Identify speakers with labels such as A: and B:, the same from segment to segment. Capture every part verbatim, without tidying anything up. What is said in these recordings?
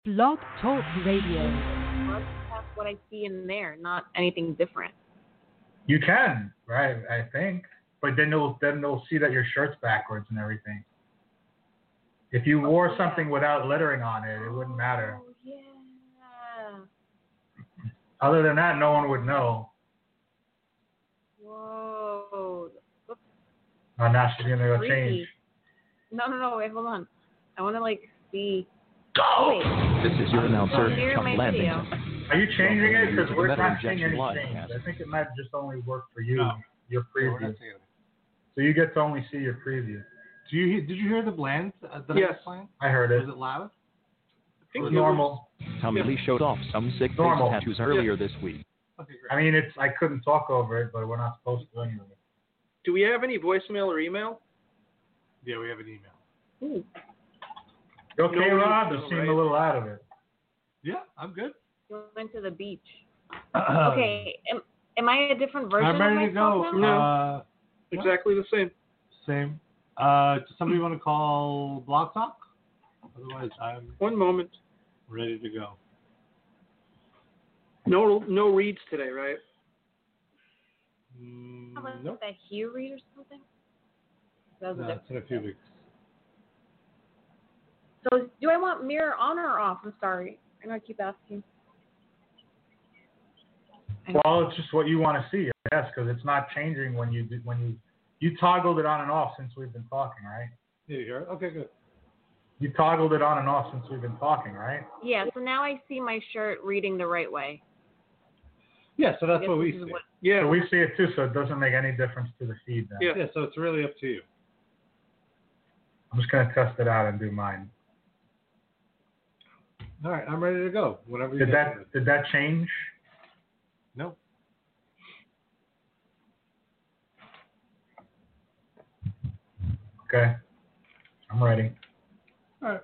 A: Blog Talk Radio.
B: Broadcast what I see in there, not anything different.
C: You can, right? I think, but then they'll then they'll see that your shirt's backwards and everything. If you wore
B: oh, yeah.
C: something without lettering on it, it wouldn't matter.
B: Oh yeah.
C: Other than that, no one would know.
B: Whoa. Oops.
C: Oh, now she's gonna go
B: Freaky.
C: change.
B: No, no, no. Wait, hold on. I want to like see.
C: Go.
B: Oh,
D: this is your announcer, Chuck
C: Are
D: Landington.
C: you changing it? Because we're
D: Metal
C: not seeing any
D: Injection
C: change.
D: Live.
C: I think it might just only work for you.
E: No.
C: Your
E: Yeah, we're
C: preview.
E: not seeing it.
C: So you get to only see your preview.
E: Do you he- did you hear the blend? Uh, the
F: Yes.
E: blend?
C: I heard it.
E: Was it loud?
F: I think
C: It was
F: it
C: normal.
D: Tommy Lee showed off some sick face
C: Normal.
D: tattoos earlier this week.
E: Okay, great.
C: I mean, it's I couldn't talk over it, but we're not supposed to anyway.
F: Do we have any voicemail or email?
E: Yeah, we have an email.
B: ooh.
C: You okay,
F: No,
C: Rob?
F: no,
C: You seem
F: right?
C: a little out of it.
E: Yeah, I'm good.
B: We went to the beach. Okay. Am, am I a different version
E: I'm ready
B: of
E: to go.
B: myself now?
E: Uh,
F: Exactly the same.
E: same. Uh, does somebody want to call Blog Talk? Otherwise, I'm
F: One moment.
E: ready to go.
F: No, no reads today, right?
E: Mm,
B: How about
E: nope.
B: that Hugh read or something? That was a
E: No,
B: different-
E: it's in a few weeks.
B: So do I want mirror on or off? I'm sorry. I know I keep asking.
C: Well, it's just what you want to see, I guess, because it's not changing when you when you you toggled it on and off since we've been talking, right?
E: Yeah, you hear it? Okay, good.
C: You toggled it on and off since we've been talking, right?
B: Yeah, so now I see my shirt reading the right way.
E: Yeah, so
B: I
E: that's
B: guess
E: what we
B: this is
E: see.
B: what-
F: Yeah.
C: So we see it too, so it doesn't make any difference to the feed then.
F: Yeah.
E: Yeah, so it's really up to you.
C: I'm just gonna test it out and do mine.
E: All right, I'm ready to go. Whenever you
C: Did
E: get
C: that
E: ready.
C: did that change?
E: No.
C: Okay. I'm ready.
E: All right.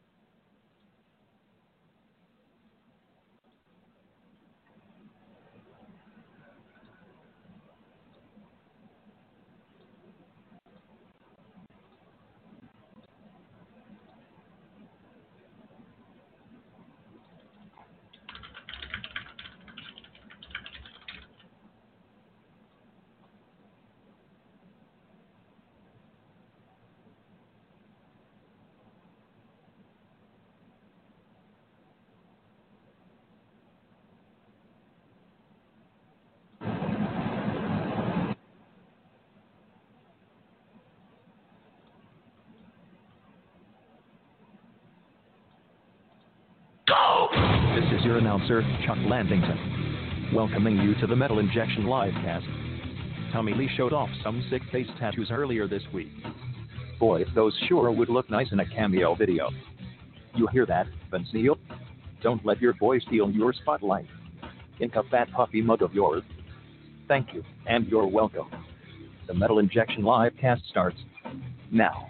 D: This is your announcer, Chuck Landington, welcoming you to the Metal Injection Livecast. Tommy Lee showed off some sick face tattoos earlier this week. Boy, those sure would look nice in a cameo video. You hear that, Vince Neil? Don't let your boy steal your spotlight. Ink up that puffy mug of yours. Thank you, and you're welcome. The Metal Injection Livecast starts now.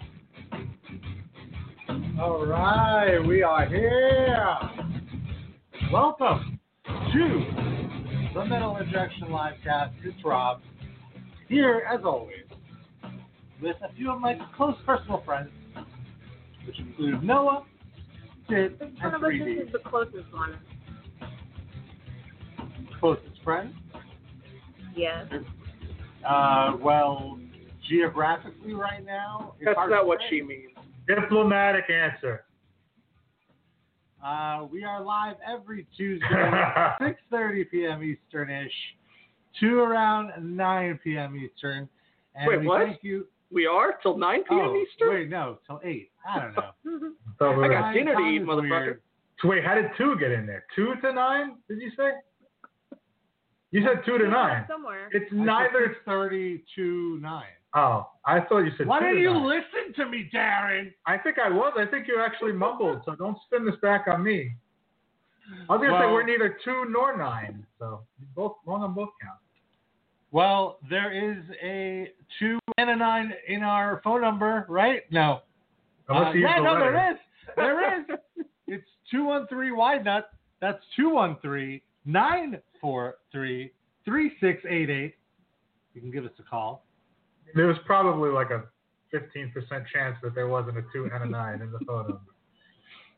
E: All right, we are here. Welcome to the Metal Injection Livecast. It's Rob, here as always, with a few of my close personal friends, which include Noah, Sid,
B: Which
E: and
B: one of us
E: three D.
B: is the closest one?
E: Closest friends?
B: Yes.
E: Uh, well, geographically right now, it's
F: That's
E: hard to
F: not what
E: say.
F: she means.
C: Diplomatic answer.
E: Uh, we are live every Tuesday at six thirty p.m. Eastern-ish to around nine p.m. Eastern. And
F: Wait,
E: we
F: what?
E: Thank you.
F: We are till nine p.m.
E: Oh,
F: Eastern?
E: wait, no, till eight. I don't know.
C: So
F: I
C: we're-
F: got dinner to
E: Time
F: eat,
E: is
F: motherfucker.
E: weird.
C: Wait, how did two get in there? Two to nine? Did you say? You said two to nine.
B: Somewhere.
C: It's neither.
E: six thirty to nine.
C: Oh, I thought you said.
E: Why
C: two
E: didn't
C: to
E: you
C: nine.
E: listen to me, Darren?
C: I think I was. I think you actually mumbled. So don't spin this back on me. I was gonna say
E: Well-
C: we're neither two nor nine. So both wrong on both counts.
E: Well, there is a two and a nine in our phone number, right? No.
C: Unless
E: Uh,
C: you use
E: yeah,
C: the
E: no,
C: letter.
E: there is. There is. It's two one three wide nut. That's two one three nine four three three six eight eight. You can give us a call.
C: There was probably like a fifteen percent chance that there wasn't a two and a nine in the phone number.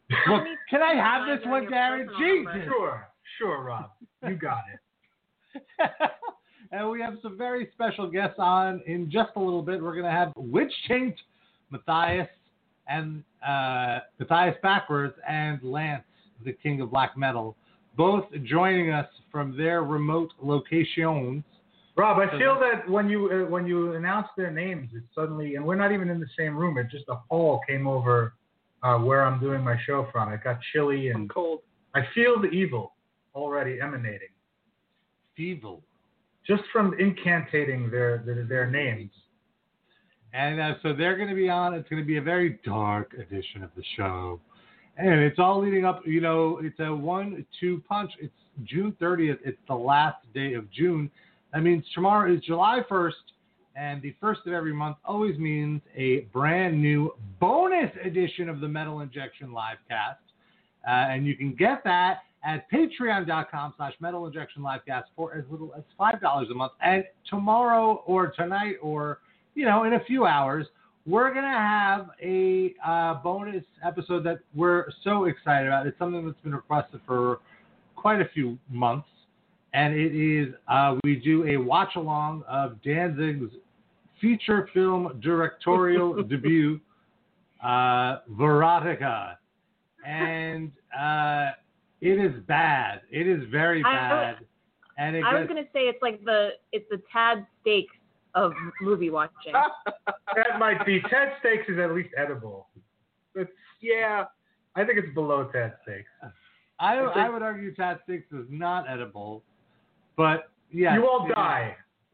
E: Look,
B: Any
E: can I have
B: lines
E: this
B: on
E: one,
B: your
E: Darren?
B: personal number.
E: Jesus.
C: Sure, sure, Rob. You got it.
E: And we have some very special guests on in just a little bit. We're going to have Witch Taint, Matthias, and uh, Matthias Backwards, and Lance, the king of black metal, both joining us from their remote locations.
C: Rob, I feel that when you uh, when you announce their names, it's suddenly, and we're not even in the same room. It just a pall came over uh, where I'm doing my show from. It got chilly,
F: I'm
C: and
F: cold.
C: I feel the evil already emanating
E: Evil.
C: just from incantating their their, their names.
E: And uh, so they're going to be on. It's going to be a very dark edition of the show. And it's all leading up, you know, it's a one two punch. It's June thirtieth. It's the last day of June. That means tomorrow is July first. And the first of every month always means a brand new bonus edition of the Metal Injection Livecast. Uh, and you can get that at patreon.com slash Metal Injection Livecast for as little as five dollars a month. And tomorrow or tonight or, you know, in a few hours, we're going to have a uh, bonus episode that we're so excited about. It's something that's been requested for quite a few months. And it is, uh, we do a watch-along of Danzig's feature film directorial debut, uh, Verotica. And uh, it is bad. It is very
B: I-
E: bad. And it
B: I was
E: gets,
B: gonna say it's like the it's the Tad Steaks of movie watching.
C: That might be. Ted Steaks is at least edible. It's,
F: Yeah.
C: I think it's below Ted Steaks.
E: I,
F: I think-
E: I would argue Tat Sticks is not edible, but yeah.
C: You won't die.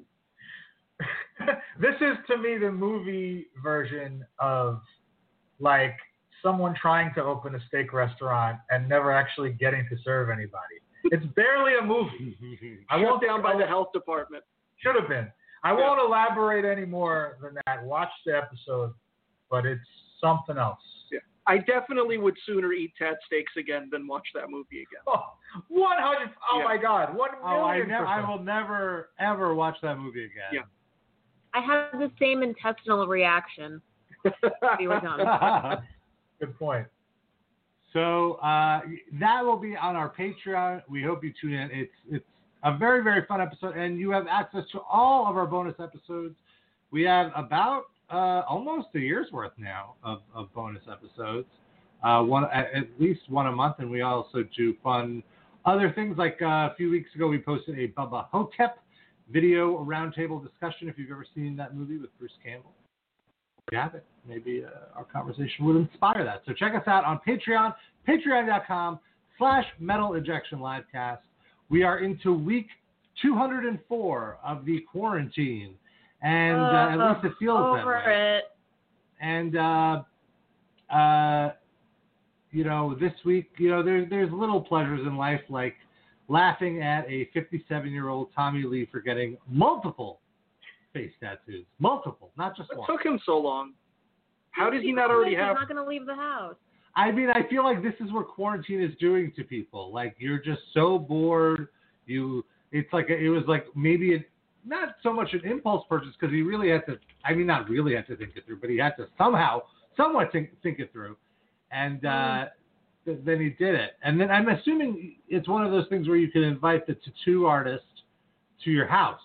C: This is, to me, the movie version of, like, someone trying to open a steak restaurant and never actually getting to serve anybody. It's barely a movie. I
F: Shut
C: won't
F: down by the health department.
C: Should have been. I
F: Yeah.
C: won't elaborate any more than that. Watch the episode, but it's something else.
F: Yeah. I definitely would sooner eat Tad Steaks again than watch that movie again.
C: Oh, one hundred. Oh
F: Yeah.
C: my God, one
E: Oh, I,
C: million
E: ne- I
C: percent.
E: will never, ever watch that movie again.
F: Yeah.
B: I have the same intestinal reaction. We were done.
C: Good point.
E: So uh, that will be on our Patreon. We hope you tune in. It's it's a very, very fun episode, and you have access to all of our bonus episodes. We have about uh, almost a year's worth now of, of bonus episodes, uh, one at, at least one a month, and we also do fun other things. Like uh, a few weeks ago, we posted a Bubba Hotep video roundtable discussion. If you've ever seen that movie with Bruce Campbell, if you have it, maybe uh, our conversation would inspire that. So check us out on Patreon, patreon.com slash Metal Injection Livecast. We are into week two hundred four of the quarantine, and uh, at least it feels that
B: over
E: way.
B: it.
E: And uh, uh, you know, this week, you know, there's there's little pleasures in life, like laughing at a fifty-seven-year-old Tommy Lee for getting multiple face tattoos, multiple, not just
F: What
E: one.
F: took him so long? How did he not already
B: He's
F: have?
B: not going to leave the house.
E: I mean, I feel like this is what quarantine is doing to people. Like, you're just so bored. You, it's like a, it was like maybe a, not so much an impulse purchase because he really had to. I mean, not really had to think it through, but he had to somehow, somewhat think think it through, and uh, th- then he did it. And then I'm assuming it's one of those things where you can invite the tattoo artist to your house.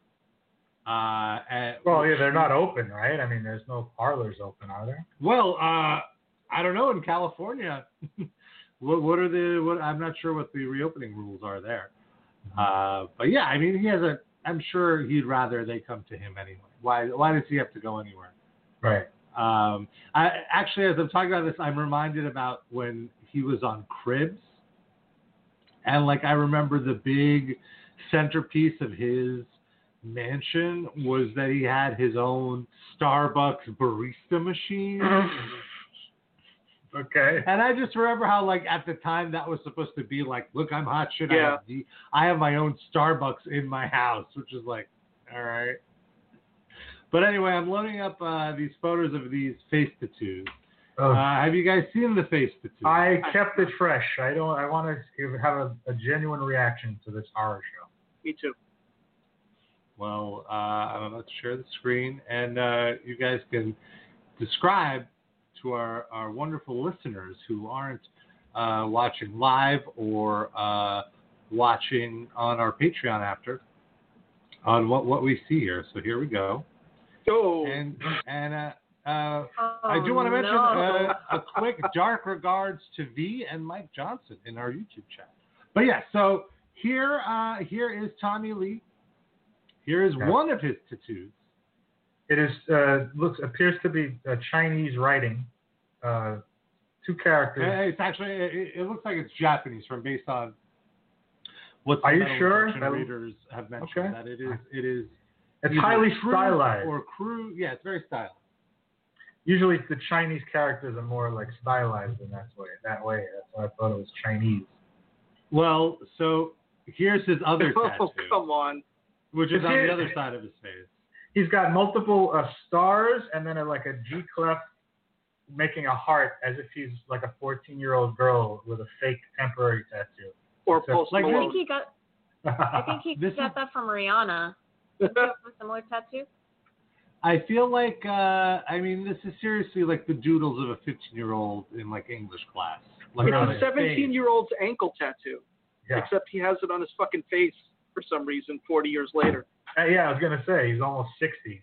E: Uh, and,
C: Well, yeah, they're not open, right? I mean, there's no parlors open, are there?
E: Well, uh, I don't know in California. what, what are the? What I'm not sure what the reopening rules are there. Uh, but yeah, I mean, he has a. I'm sure he'd rather they come to him anyway. Why? Why does he have to go anywhere?
C: Right.
E: Um, I actually, as I'm talking about this, I'm reminded about when he was on Cribs, and like I remember the big centerpiece of his mansion was that he had his own Starbucks barista machine.
C: Okay.
E: And I just remember how, like, at the time that was supposed to be like, look, I'm hot shit. I
F: Yeah.
E: have, the, I have my own Starbucks in my house, which is like, all right. But anyway, I'm loading up uh, these photos of these face tattoos.
C: Oh,
E: Uh, have you guys seen the face tattoos?
C: I kept it fresh. I don't. I want to have a, a genuine reaction to this horror show.
F: Me too.
E: Well, uh, I'm about to share the screen, and uh, you guys can describe to our, our wonderful listeners who aren't uh, watching live or uh, watching on our Patreon after on what, what we see here. So here we go.
F: Oh.
E: And and uh, uh,
B: Oh,
E: I do want to mention
B: no.
E: uh, a quick dark regards to V and Mike Johnson in our YouTube chat. But yeah, so here uh, here is Tommy Lee. Here is
C: Okay.
E: one of his tattoos.
C: It is uh, looks appears to be uh, Chinese writing. Uh, two characters.
E: Uh, It's actually it, it looks like it's Japanese from based on what
C: Are
E: some
C: you
E: Metal
C: sure?
E: Injection
C: That-
E: readers have mentioned
C: Okay.
E: that it is it is
C: It's
E: either
C: highly
E: true
C: stylized.
E: or crude. Yeah, it's very stylized.
C: Usually the Chinese characters are more like stylized in that way. That way, that's why I thought it was Chinese.
E: Well, so here's his other
F: Oh,
E: tattoo,
F: come on.
E: which is
C: Is
E: on
C: it-
E: the other side of his face.
C: He's got multiple uh, stars and then a, like a G clef making a heart as if he's like a fourteen-year-old girl with a fake temporary tattoo.
F: Or
C: So,
F: Post
E: like,
B: I
F: Malone.
B: think he got. I think he
E: This
B: got
E: is-
B: that from Rihanna. Did he have a similar tattoo?
E: I feel like, uh, I mean, this is seriously like the doodles of a fifteen-year-old in like English class. Like
F: It's
E: on
F: a
E: his face.
F: seventeen-year-old's ankle tattoo,
C: yeah.
F: except he has it on his fucking face for some reason forty years later.
C: Uh, yeah, I was gonna say he's almost sixty.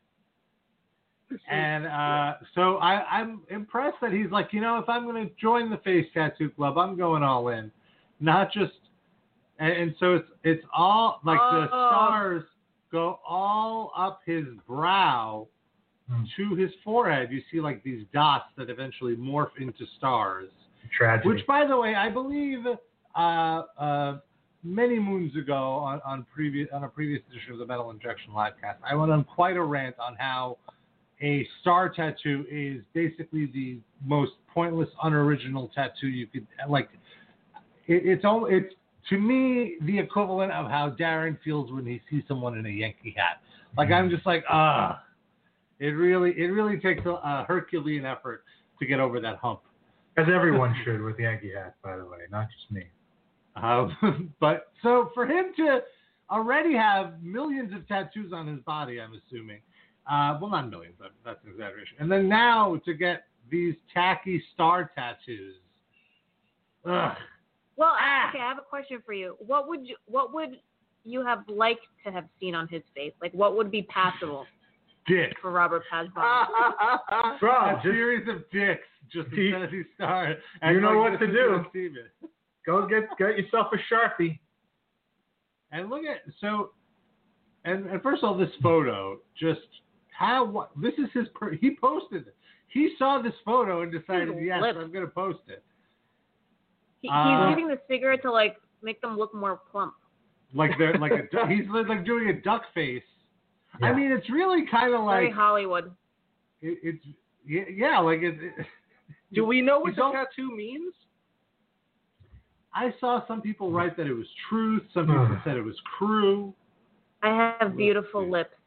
E: And uh, so I, I'm impressed that he's like, you know, if I'm going to join the face tattoo club, I'm going all in, not just. And, and so it's it's all like the
B: Oh.
E: stars go all up his brow
C: Hmm.
E: to his forehead. You see like these dots that eventually morph into stars.
C: Tragedy.
E: Which, by the way, I believe uh, uh, many moons ago on, on previous on a previous edition of the Metal Injection Livecast, I went on quite a rant on how a star tattoo is basically the most pointless, unoriginal tattoo you could like. It, it's all it's to me the equivalent of how Darren feels when he sees someone in a Yankee hat. Like I'm just like ah, it really it really takes a, a Herculean effort to get over that hump.
C: As everyone should with Yankee hats, by the way, not just me.
E: Um, but so for him to already have millions of tattoos on his body, I'm assuming. Uh, well, not millions, but that's an exaggeration. And then now to get these tacky star tattoos. Ugh.
B: Well,
E: Ah.
B: okay, I have a question for you. What would you What would you have liked to have seen on his face? Like, what would be passable
E: Dick.
B: for Robert Pazbon?
C: Bro,
E: A
C: just
E: series of dicks just
C: He-
E: instead of these stars.
C: You know
E: like,
C: what
E: this
C: to
E: is
C: do.
E: gonna seem it.
C: go get get yourself a Sharpie.
E: And look at so, and, and first of all, this photo just how what this is his per, he posted it. He saw this photo and decided,
B: His
E: yes,
B: lips.
E: I'm going to post it.
B: He,
E: Uh,
B: he's using the cigarette to like make them look more plump.
E: Like they're like a, du- he's like doing a duck face. I
C: Yeah.
E: mean, it's really kind of
B: Very
E: like
B: Hollywood.
E: it, it's yeah, yeah, like it, it-
F: Do we know what
E: He's
F: the
E: all-
F: tattoo means?
E: I saw some people write that it was truth. Some people said it was crew.
B: I have beautiful
E: see.
B: lips.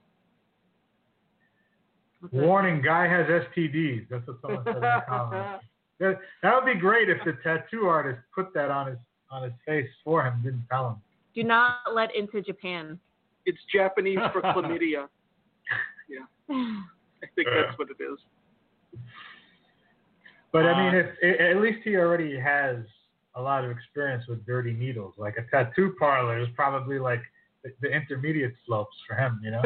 B: What's that?
C: Warning: guy has S T Ds. That's what someone said in the comments. That, that would be great if the tattoo artist put that on his on his face for him, didn't tell him.
B: Do not let into Japan.
F: It's Japanese for chlamydia. Yeah, I think that's what it is.
C: But I
E: Uh,
C: mean, if, i at least he already has a lot of experience with dirty needles. Like a tattoo parlor is probably like the, the intermediate slopes for him, you know?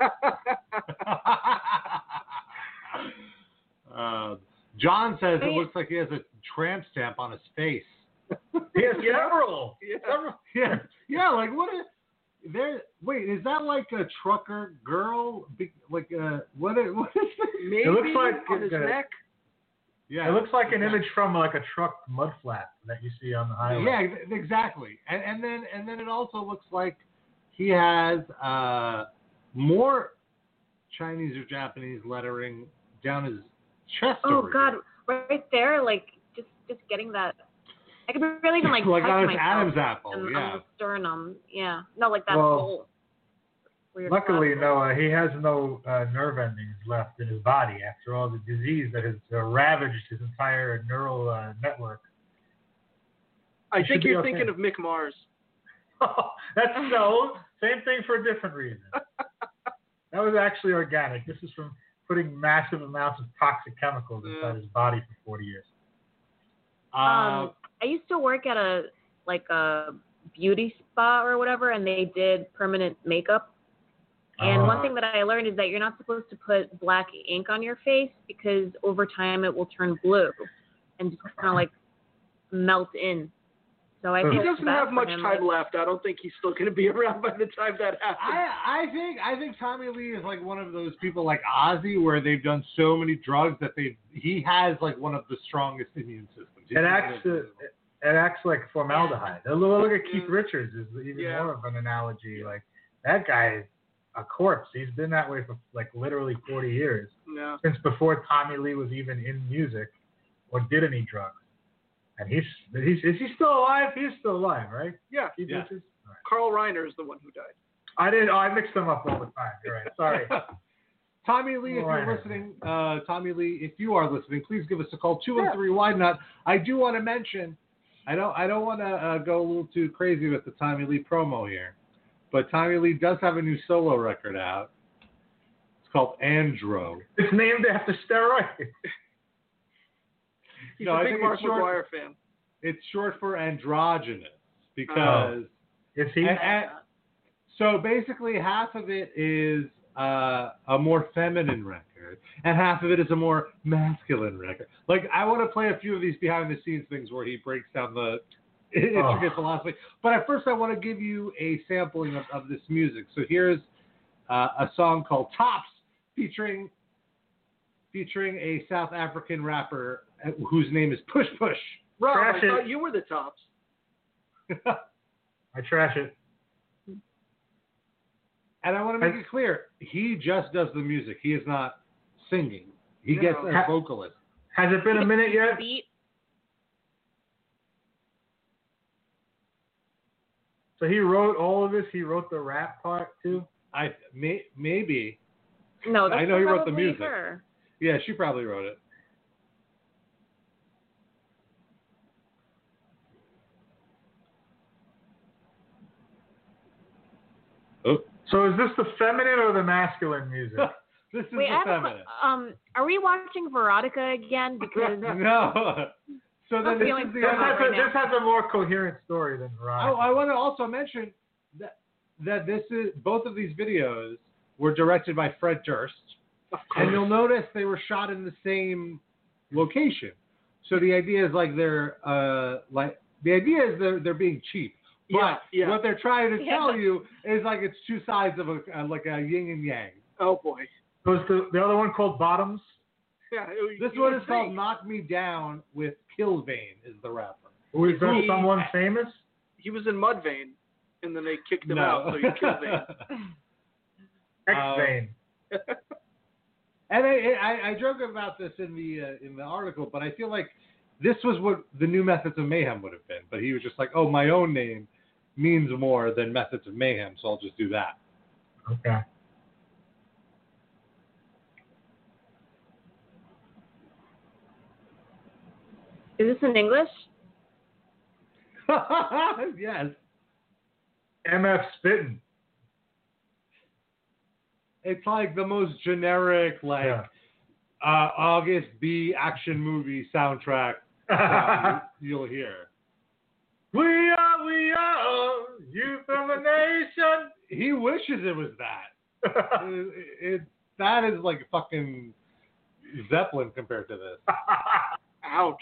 E: uh, John says it
B: Hey.
E: looks like he has a tramp stamp on his face.
C: He has
F: Yeah.
C: several.
F: Yeah.
C: several.
E: Yeah, yeah. Like what is there? Wait, is that like a trucker girl? Big- Like uh, what? Is, what is it?
F: Maybe
C: looks like
F: on his
C: the-
F: neck.
E: Yeah,
C: It looks like an
E: yeah.
C: image from like a truck mud flap that you see on the highway.
E: Yeah, ex- exactly. And, and then and then it also looks like he has uh, more Chinese or Japanese lettering down his chest.
B: Oh
E: over
B: God,
E: here.
B: right there, like just just getting that. I could really even like
E: like
B: touch
E: on his
B: myself
E: Adam's apple.
B: and
E: Yeah.
B: on the sternum. Yeah, no, like that
C: Well,
B: hole. where your
C: Luckily,
B: clavicle-
C: no, uh, he has no uh, nerve endings left in his body after all the disease that has uh, ravaged his entire neural uh, network.
F: I
C: You should
F: think
C: be
F: you're
C: okay.
F: thinking of Mick Mars.
C: That's no, same thing for a different reason. That was actually organic. This is from putting massive amounts of toxic chemicals inside
F: Yeah.
C: his body for forty years.
E: Uh,
B: Um, I used to work at a like a beauty spa or whatever, and they did permanent makeup. And
C: Uh-huh.
B: one thing that I learned is that you're not supposed to put black ink on your face because over time it will turn blue and just kind of like melt in. So I
C: He
F: He
B: feel
F: doesn't
B: bad
F: have
B: for
F: much
B: him.
F: time left. I don't think he's still going to be around by the time that happens.
E: I, I think I think Tommy Lee is like one of those people like Ozzy where they've done so many drugs that they he has like one of the strongest immune systems. He's
C: It
E: one of
C: acts,
E: those
C: uh, it acts like formaldehyde. A little look at Keith
F: Yeah.
C: Richards is even
F: Yeah.
C: more of an analogy. Like that guy is a corpse. He's been that way for like literally forty years,
F: No.
C: since before Tommy Lee was even in music or did any drugs. And he's, he's is he still alive? He's still alive, right?
F: Yeah.
C: Keith
E: Yeah.
C: Richards? All right.
F: Carl Reiner is the one who died.
C: I did. Oh, I mixed them up all the time. You're right. Sorry.
E: Tommy Lee, if
C: Right.
E: you're listening, uh, Tommy Lee, if you are listening, please give us a call, two one three Wide Nut. I do want to mention, I don't I don't want to uh, go a little too crazy with the Tommy Lee promo here, but Tommy Lee does have a new solo record out. It's called Andro.
C: It's named after steroids.
F: He's
E: No,
F: a
E: I
F: big
E: think
F: Mark
E: it's short-
F: McGuire fan.
E: It's short for androgynous because
C: Is he?
E: and- and- so basically half of it is uh, a more feminine record and half of it is a more masculine record. Like I want to play a few of these behind the scenes things where he breaks down the intricate philosophy. But at first I want to give you a sampling of, of this music. So here's uh, a song called Tops featuring featuring a South African rapper uh, whose name is Push Push.
F: Rob,
C: Trash
F: I
C: it.
F: thought you were the tops.
C: I trash it.
E: And I want to make
C: Has-
E: it clear, he just does the music. He is not singing. He
F: No.
E: gets a
C: Ha-
E: vocalist.
C: Has it been a minute yet?
B: Beat.
C: So he wrote all of this. He wrote the rap part too.
E: I may, maybe.
B: No, that's
E: I know he wrote the
B: probably
E: music.
B: her.
E: Yeah, she probably wrote it. Oh,
C: So is this the feminine or the masculine music?
E: this is
B: Wait,
E: the
B: I have a,
E: feminine.
B: que- um, are we watching Veronica again? Because
E: No. So then
B: I'm
E: this
B: feeling
E: is the
C: This
B: so
E: other.
C: has,
B: right
C: a,
B: now.
C: this has a more coherent story than Veronica.
E: Oh, I want to also mention that that this is both of these videos were directed by Fred Durst.
F: Of
E: And you'll
F: course.
E: notice they were shot in the same location. So the idea is like they're uh like the idea is they're they're being cheap. But
F: Yeah, yeah.
E: what they're trying to
B: Yeah.
E: tell you is like it's two sides of a uh, like a yin and yang.
F: Oh boy.
C: Was the, the other one called Bottoms?
F: Yeah. it-
E: This
F: you
E: one
F: would
E: is called
F: think.
E: "Knock Me Down" with Killvane is the rapper.
C: Who is that?
F: He-
C: Someone famous?
F: He was in Mudvayne, and then they kicked him
E: no.
F: out, so he killed him.
C: X-Vane.
E: And I, I I joke about this in the uh, in the article, but I feel like this was what the new Methods of Mayhem would have been. But he was just like, oh, my own name means more than Methods of Mayhem, so I'll just do that.
C: Okay.
B: is this in English?
E: Yes.
C: M F Spittin'.
E: It's like the most generic, like,
C: Yeah.
E: uh, August B action movie soundtrack sound you, you'll hear.
C: We are, we are, youth of a nation.
E: He wishes it was that. it, it, that is like fucking Zeppelin compared to this.
F: Ouch.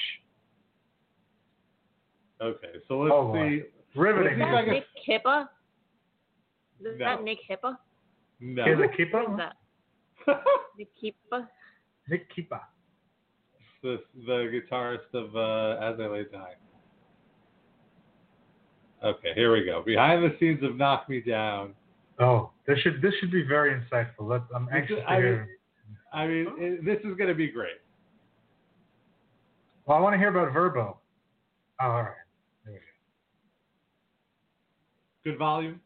E: Okay, so let's
C: Oh, boy.
E: see.
C: Riveting.
B: Is
E: Let's
B: that
E: see if I
B: Nick Hippa? Is
E: No.
B: that Nick Hippa?
E: No.
C: Is it
B: What is
C: Keepa?
B: that? Nick Hippa?
C: Nick Keepa.
E: the, the guitarist of uh, As I Lay Dying. Okay, here we go. Behind the scenes of Knock Me Down.
C: Oh, this should this should be very insightful. Let's, I'm
E: This
C: anxious
E: is-
C: to
E: I mean,
C: hear.
E: I mean, it, this is going to be great.
C: Well, I want to hear about Verbo. Oh, all right. There we go.
E: Good volume.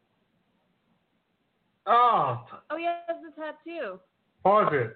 C: Oh,
B: Oh, yeah, it's the tattoo.
C: pause it.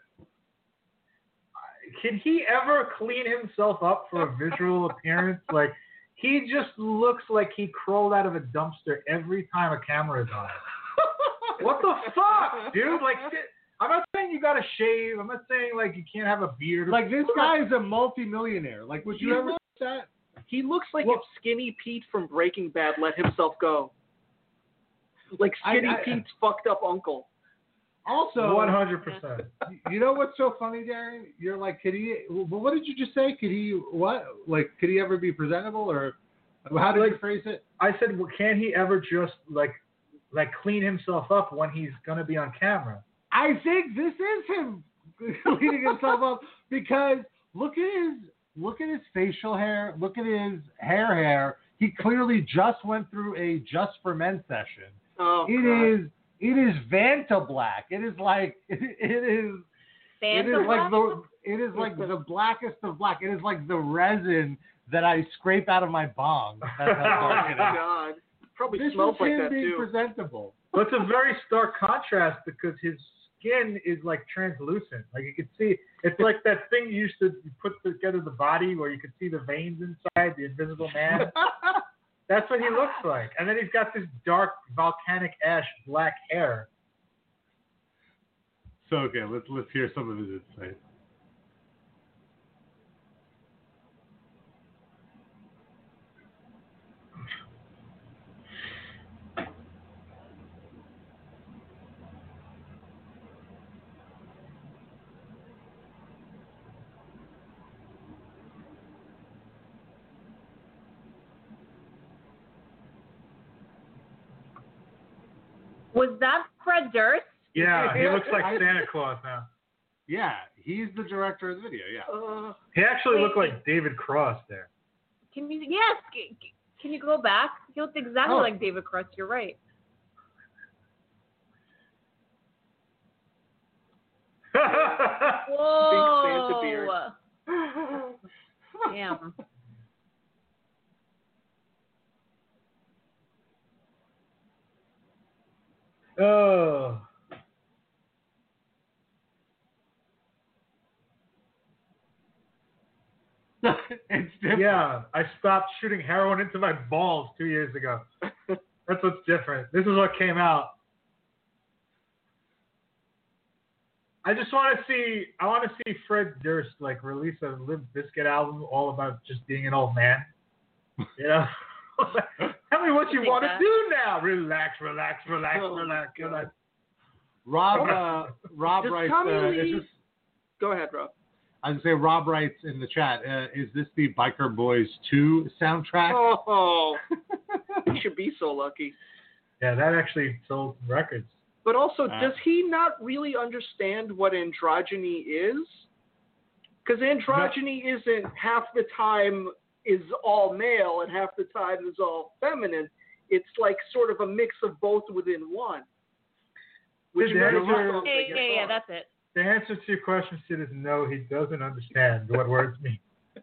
C: Can he ever clean himself up for a visual appearance? Like, he just looks like he crawled out of a dumpster every time a camera is on. What the fuck, dude? Like, I'm not saying you gotta shave. I'm not saying like you can't have a beard.
E: Like this guy is a multi-millionaire. Like, would you
C: He
E: ever
C: looks-
E: do that?
F: He looks like
E: Well-
F: if Skinny Pete from Breaking Bad let himself go. Like Skinny
E: I- I-
F: Pete's fucked up uncle.
E: Also,
C: one hundred percent.
E: you know what's so funny, Darren? You're like, could he? Well, what did you just say? Could he? What? Like, could he ever be presentable, or how did you
C: Like-
E: phrase it?
C: I said, well, can he ever just like like clean himself up when he's gonna be on camera?
E: I think this is him cleaning himself up because look at his look at his facial hair, look at his hair hair. He clearly just went through a Just for Men session.
F: Oh,
E: It
F: God.
E: is it is Vanta black. It is like it, it is it is like the it is like the blackest of black. It is like the resin that I scrape out of my bong. That's how dark
F: Oh,
E: it is.
F: God. Probably
E: This
F: smells
E: is
F: like
E: him
F: that,
E: being
F: too.
E: presentable.
C: But it's a very stark contrast because his skin is like translucent. Like you can see, it's like that thing you used to put together the body where you could see the veins inside, the Invisible Man. That's what he looks like. And then he's got this dark volcanic ash black hair.
E: So okay, let's let's hear some of his insight.
B: Was that Fred Durst?
C: Yeah, he looks like Santa Claus now.
E: Yeah, he's the director of the video. Yeah.
F: Uh,
C: He actually
B: Wait,
C: looked
B: wait.
C: like David Cross there.
B: Can you? Yes. c- c- Can you go back? He looked exactly
E: Oh.
B: like David Cross. You're right.
F: Santa beard.
B: Whoa. Damn.
C: Oh.
E: It's different.
C: Yeah, I stopped shooting heroin into my balls two years ago. That's what's different. This is what came out. I just want to see. I want to see Fred Durst like release a Limp Bizkit album all about just being an old man. You know, tell me what you
B: think
C: want to
B: that.
C: do now. Relax, relax, relax,
F: Oh,
C: relax,
F: God.
C: relax.
E: Rob uh, Rob
F: Does
E: writes.
F: Tommy
E: Uh,
F: Lee-
E: is this,
F: Go ahead, Rob.
E: I was gonna say Rob writes in the chat. Uh, is this the Biker Boys two soundtrack?
F: Oh, he should be so lucky.
C: Yeah, that actually sold some records.
F: But also,
E: Uh,
F: does he not really understand what androgyny is? Because androgyny isn't half the time is all male and half the time is all feminine. It's like sort of a mix of both within one. Which
C: Did
F: makes
C: the
F: the
C: answer-
F: song
B: Yeah,
F: they get
B: yeah, yeah.
F: on.
B: That's it.
C: The answer to your question, Sid, is no. He doesn't understand what words mean.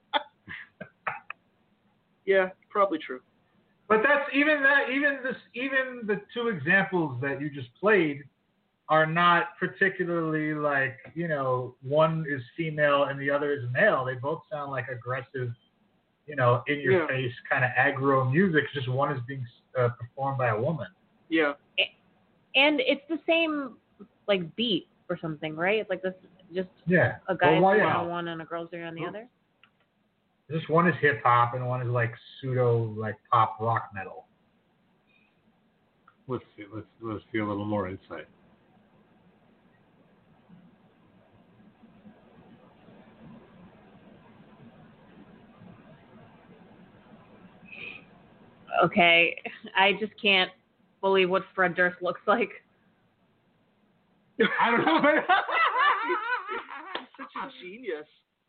F: Yeah, probably true.
C: But that's even that even this even the two examples that you just played are not particularly like, you know, one is female and the other is male. They both sound like aggressive, you know, in your
F: Yeah.
C: face kind of aggro music. Just one is being uh, performed by a woman.
F: Yeah.
B: And it's the same like beat or something, right? It's like this, just
C: Yeah.
B: a guy's
C: Well, why
B: doing
C: not?
B: on one and a girl's doing on the
C: Well,
B: other.
C: Just one is hip hop and one is like pseudo like pop rock metal.
E: Let's see. Let's let's see a little more insight.
B: Okay, I just can't believe what Fred Durst looks like.
E: I don't know. But
F: He's such a genius.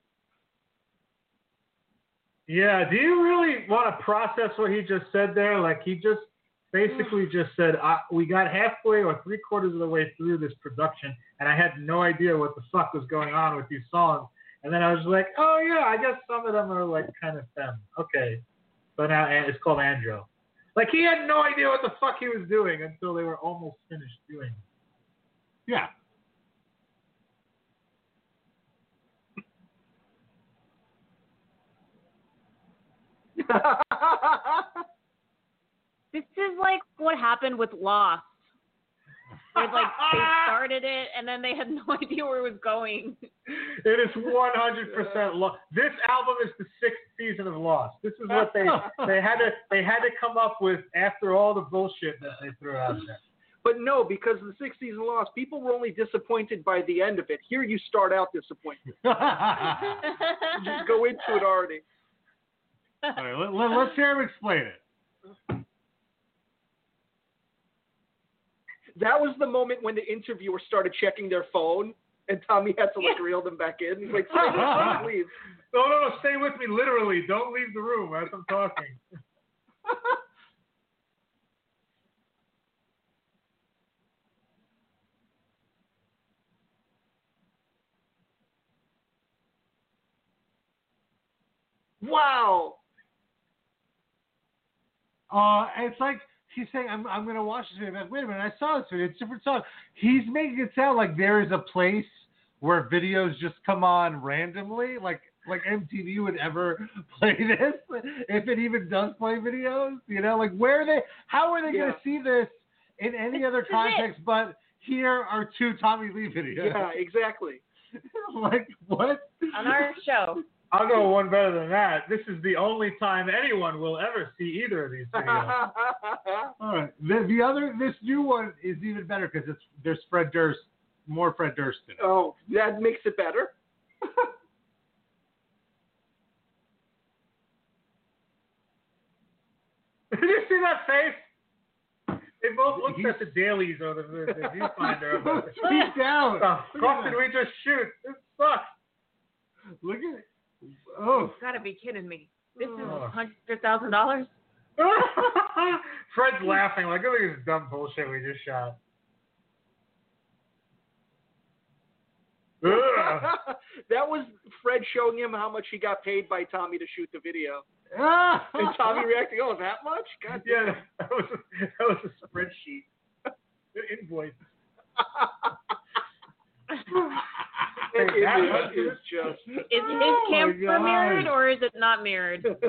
C: Yeah, do you really want to process what he just said there? Like he just basically just said, uh, we got halfway or three quarters of the way through this production, and I had no idea what the fuck was going on with these songs. And then I was like, oh yeah, I guess some of them are like kind of femme. Okay, so now An- it's called Andro. Like he had no idea what the fuck he was doing until they were almost finished doing it.
E: yeah.
B: This is like what happened with Lost. Where like they started it and then they had no idea where it was going.
C: It is one hundred percent Lost. This album is the sixth season of Lost. This is what they they had to they had to come up with after all the bullshit that they threw out there.
F: But no, because the sixth season Lost, people were only disappointed by the end of it. Here you start out disappointed. You just go into it already.
E: All right, let, let, let's hear him explain it.
F: That was the moment when the interviewer started checking their phone, and Tommy had to like reel them back in. He's like, "Stay with me, please."
C: No, no, no, stay with me, literally. Don't leave the room as I'm talking.
F: Wow.
E: Uh, it's like he's saying, I'm, I'm going to watch this video. Wait a minute, I saw this video. It's a different song. He's making it sound like there is a place where videos just come on randomly, like like M T V would ever play this, if it even does play videos. You know, like where are they, how are they
F: Yeah.
E: going to see this in any other context but here are two Tommy Lee videos?
F: Yeah, exactly.
E: Like, what?
B: On our show.
C: I'll go one better than that. This is the only time anyone will ever see either of these videos.
E: All right. The, the other, this new one is even better because it's there's Fred Durst, more Fred Durst in it.
F: Oh, that makes it better.
C: Did you see that face? They both looked at the dailies or the, the, the viewfinder. About it.
E: Speak down.
C: The fuck did we just shoot? This sucks.
E: Look at it. Oh.
B: You've got to be kidding me. This is
C: Oh.
B: one hundred thousand dollars?
C: Fred's laughing like, look at this dumb bullshit we just shot. Ugh.
F: That was Fred showing him how much he got paid by Tommy to shoot the video.
E: Ah.
F: And Tommy reacting, oh, that much? God damn.
C: Yeah, that was a, that was a spreadsheet. The invoice.
F: That
C: Hey, that
F: image
C: was-
F: is just.
B: Is his
E: Oh my
B: camera
E: God.
B: mirrored or is it not mirrored?
C: This,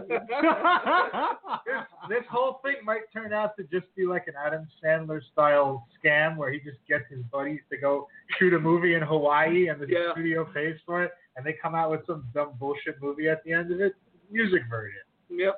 C: this whole thing might turn out to just be like an Adam Sandler style scam where he just gets his buddies to go shoot a movie in Hawaii and the
F: Yeah.
C: studio pays for it and they come out with some dumb bullshit movie at the end of it. Music version.
F: Yep.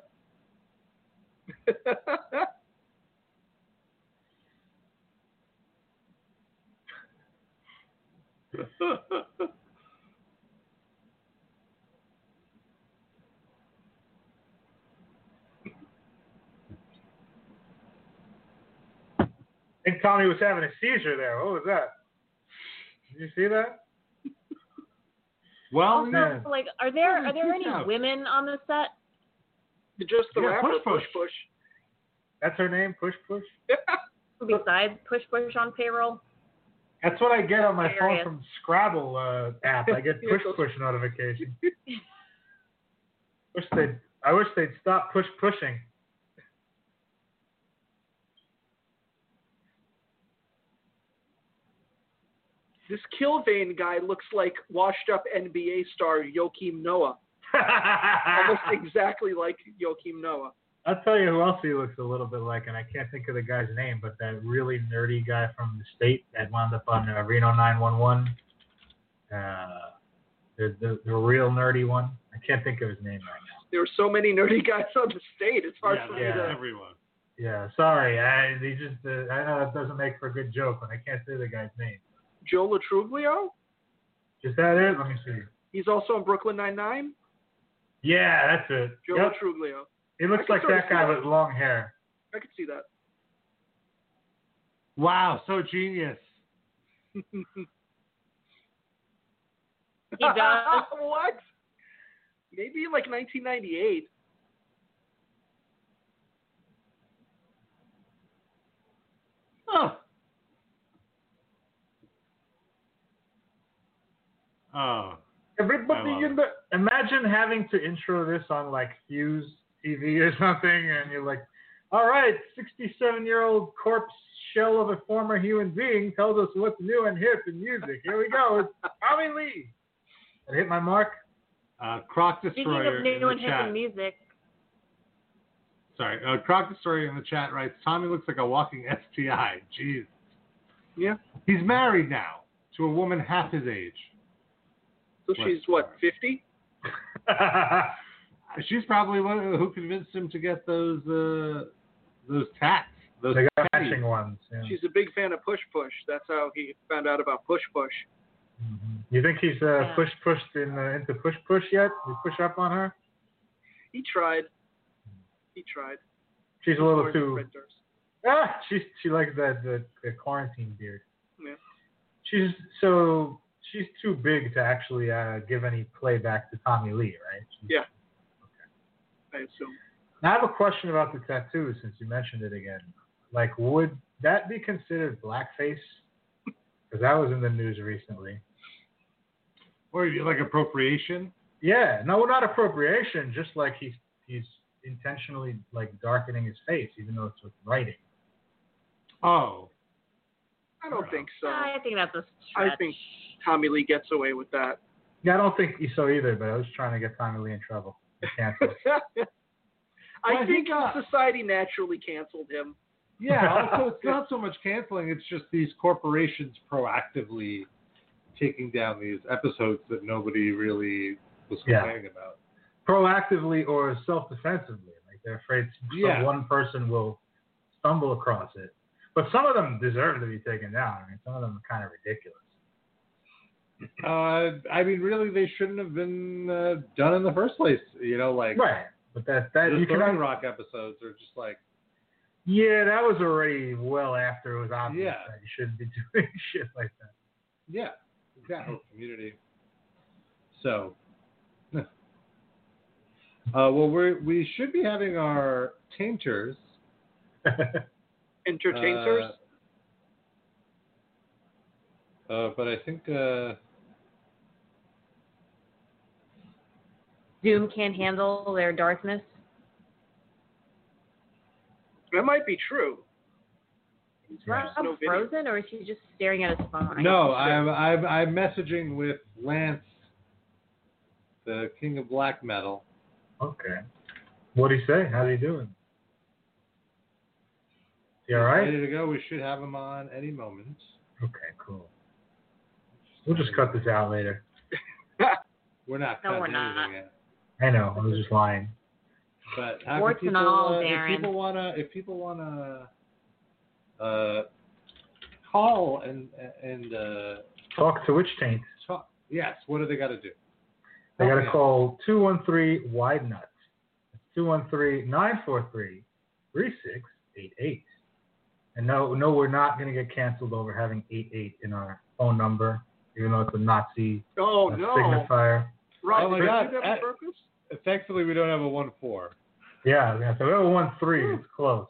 C: I think Tommy was having a seizure there. What was that? Did you see that?
E: Well,
C: Yeah.
B: So, like, are there are there any
E: Yeah.
B: women on the set?
F: Just the
E: Yeah,
F: rapper,
E: Push
F: push,
E: Push.
F: push.
C: That's her name? Push Push?
B: Besides Push Push on payroll?
C: That's what I get on my phone
B: Hilarious.
C: from Scrabble uh, app. I get push
F: Yeah.
C: push notifications. Wish they'd, I wish they'd stop push pushing.
F: This Kilvane guy looks like washed up N B A star Joakim Noah. Almost exactly like Joakim Noah.
C: I'll tell you who else he looks a little bit like, and I can't think of the guy's name, but that really nerdy guy from the state that wound up on uh, Reno nine one one. Uh, the, the the real nerdy one. I can't think of his name right now.
F: There are so many nerdy guys on the state. It's hard
E: yeah,
F: for
C: yeah.
F: me to.
E: everyone.
C: Yeah, sorry. I he just uh, I know that doesn't make for a good joke, but I can't say the guy's name.
F: Joe Latruglio?
C: Is that it? Let me see.
F: He's also on Brooklyn Nine-Nine.
C: Yeah, that's it.
F: Joe
C: Yep.
F: Latruglio.
C: He looks
F: I can
C: like
F: sort of
C: that
F: see
C: guy
F: that.
C: with long hair.
F: I can see that.
E: Wow, so genius.
B: He does.
F: What? Maybe in like nineteen ninety-eight.
E: Oh. Oh.
C: Everybody
E: I love
C: in the imagine having to intro this on like Fuse T V or something, and you're like, "All right, sixty-seven-year-old corpse shell of a former human being tells us what's new and hip in music. Here we go. It's Tommy Lee." Did I hit my mark?
E: Uh, Croc
B: Speaking
E: Destroyer
B: of
E: in
B: new
E: the
B: and hip
E: chat.
B: in music,
E: Sorry, uh, Croc Destroyer in the chat writes, Tommy looks like a walking S T I. Jeez.
F: Yeah.
E: He's married now to a woman half his age.
F: So she's what, fifty?
E: She's probably one who convinced him to get those uh, those tats. Those
C: They got
E: tatties.
C: matching ones. Yeah.
F: She's a big fan of Push Push. That's how he found out about Push Push.
C: Mhm. You think he's uh,
B: Yeah.
C: push pushed in, uh, into push push yet? You push up on her?
F: He tried. He tried.
C: She's a little
F: Or
C: too.
F: printers.
C: Ah, she she likes that the, the quarantine beard.
F: Yeah.
C: She's so she's too big to actually uh, give any play back to Tommy Lee, right? She's,
F: Yeah. I assume.
C: Now, I have a question about the tattoo since you mentioned it again. Like, would that be considered blackface? Because that was in the news recently.
E: Or like appropriation?
C: Yeah, no, not appropriation. Just like he's he's intentionally like darkening his face, even though it's with writing.
E: Oh.
F: I don't think so.
B: I think that's a stretch.
F: I think Tommy Lee gets away with that.
C: Yeah, I don't think so either. But I was trying to get Tommy Lee in trouble. He canceled.
F: I
E: Well,
F: think
E: he got-
F: society naturally canceled him.
E: Yeah, also it's not so much canceling, it's just these corporations proactively taking down these episodes that nobody really was
C: Yeah.
E: complaining about.
C: Proactively or self-defensively. Like they're afraid some
E: Yeah.
C: one person will stumble across it. But some of them deserve to be taken down. I mean, some of them are kind of ridiculous.
E: Uh, I mean, really, they shouldn't have been uh, done in the first place. You know, like
C: Right. But that that
E: the
C: you can
E: Thirty Rock episodes are just like,
C: yeah, that was already well after it was obvious
E: Yeah.
C: that you shouldn't be doing shit like that.
E: yeah, exactly, community. So, uh, well, we we should be having our tainters.
F: Entertainers.
E: Uh, uh, but I think. Uh,
B: Zoom can't handle their darkness.
F: that might be true.
B: Is
C: Yeah.
B: Rob
F: No video.
B: frozen, or is he just staring at his phone? I
E: No,
B: guess he's
E: I'm, I'm I'm messaging with Lance, the king of black metal.
C: Okay. What'd he say? How's he doing? You all
E: He's
C: right?
E: Ready to go. We should have him on any moment.
C: Okay, cool. We'll just cut this out later.
E: We're not
B: No,
E: cutting
B: we're not.
E: anything yet.
C: I know. I was just lying.
E: But how
B: Warts
E: can
B: and
E: people,
B: all,
E: uh,
B: Darren.
E: if people wanna, if people wanna, uh, call and and uh,
C: Talk to Witch Taint.
E: talk, yes, what do they got to do?
C: They got
E: Help
C: to
E: me
C: call two one three wide nuts. two one three, nine four three, three six eight eight. And no, no, we're not going to get canceled over having eight eight in our phone number, even though it's a Nazi
F: Oh
C: uh,
F: no,
C: signifier.
F: Rob,
E: Oh, my
F: did you
E: God.
F: do that
E: I-
F: on purpose?
E: out. Thankfully, we don't have a one four.
C: Yeah, yeah. So we have a one three. It's close.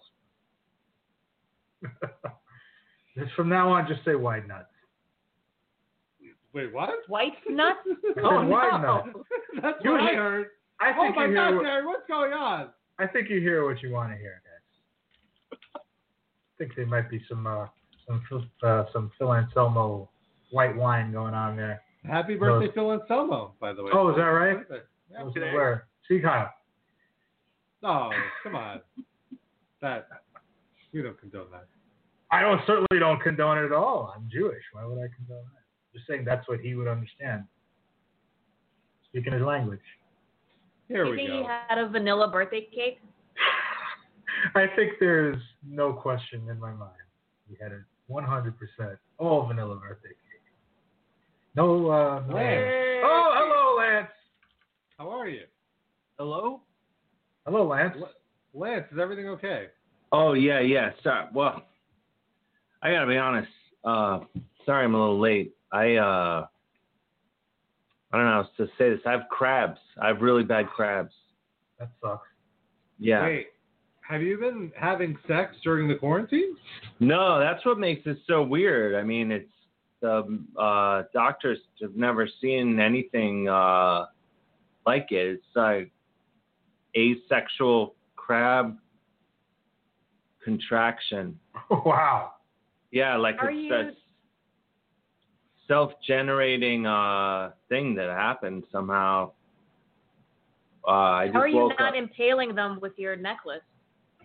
C: Just from now on, just say wide nuts.
E: Wait, what?
B: white nuts.
C: Oh, wide nuts.
E: That's
C: You
E: what I
C: hear-
E: heard.
C: I
E: Oh
C: think
E: my
C: you
E: God,
C: hear. What,
E: Darren, what's going on?
C: I think you hear what you want to hear, guys. I think there might be some uh, some Phil- uh, some Phil Anselmo white wine going on there.
E: Happy birthday, Phil Anselmo, by the way.
C: Oh, is that right?
E: Yeah,
C: I wasn't
F: today.
C: aware. See, Kyle.
E: Oh, come on. That we don't condone that.
C: I don't certainly don't condone it at all. I'm Jewish. Why would I condone that? Just saying that's what he would understand. Speaking his language.
E: Here
B: Do you
E: we
B: think
E: go.
B: he had a vanilla birthday cake?
C: I think there's no question in my mind. He had a one hundred percent all vanilla birthday cake. No, uh, no.
E: Lance.
C: Oh, hello, Lance.
E: How are you?
G: Hello?
C: Hello, Lance.
E: Lance, is everything okay?
G: Oh, yeah, yeah. Sorry. Well, I got to be honest. Uh, sorry I'm a little late. I, uh, I don't know how to say this. I have crabs. I have really bad crabs.
C: That sucks.
G: Yeah.
E: Wait, have you been having sex during the quarantine?
G: No, that's what makes it so weird. I mean, it's the uh, doctors have never seen anything uh, like it. It's like asexual crab contraction.
C: Wow.
G: Yeah, like
B: Are
G: it's
B: you-
G: that self-generating uh, thing that happened somehow. Uh, I just
B: How are you
G: woke
B: not
G: up.
B: impaling them with your necklace?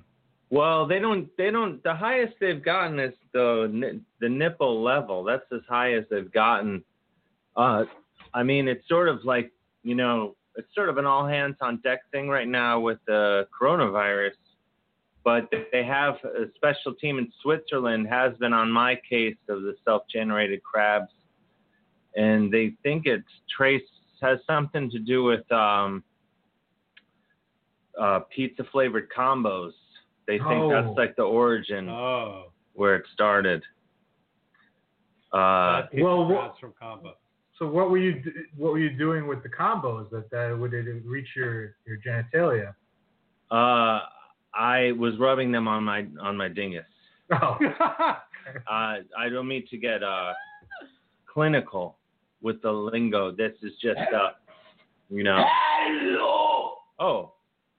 G: Well, they don't. They don't. The highest they've gotten is the the nipple level. That's as high as they've gotten. Uh, I mean, it's sort of like, you know, it's sort of an all hands on deck thing right now with the coronavirus. But they have a special team in Switzerland has been on my case of the self-generated crabs, and they think it's trace has something to do with um, uh, pizza flavored combos. They think
C: Oh.
G: that's like the origin
E: Oh.
G: where it started. Uh,
E: Pizza
C: well,
E: crabs
C: what-
E: from combo.
C: So what were you d- what were you doing with the combos that that would it reach your your genitalia?
G: uh, I was rubbing them on my on my dingus.
C: Oh.
G: Uh, I don't mean to get uh, clinical with the lingo. This is just, uh, you know.
H: Hello!
G: Oh,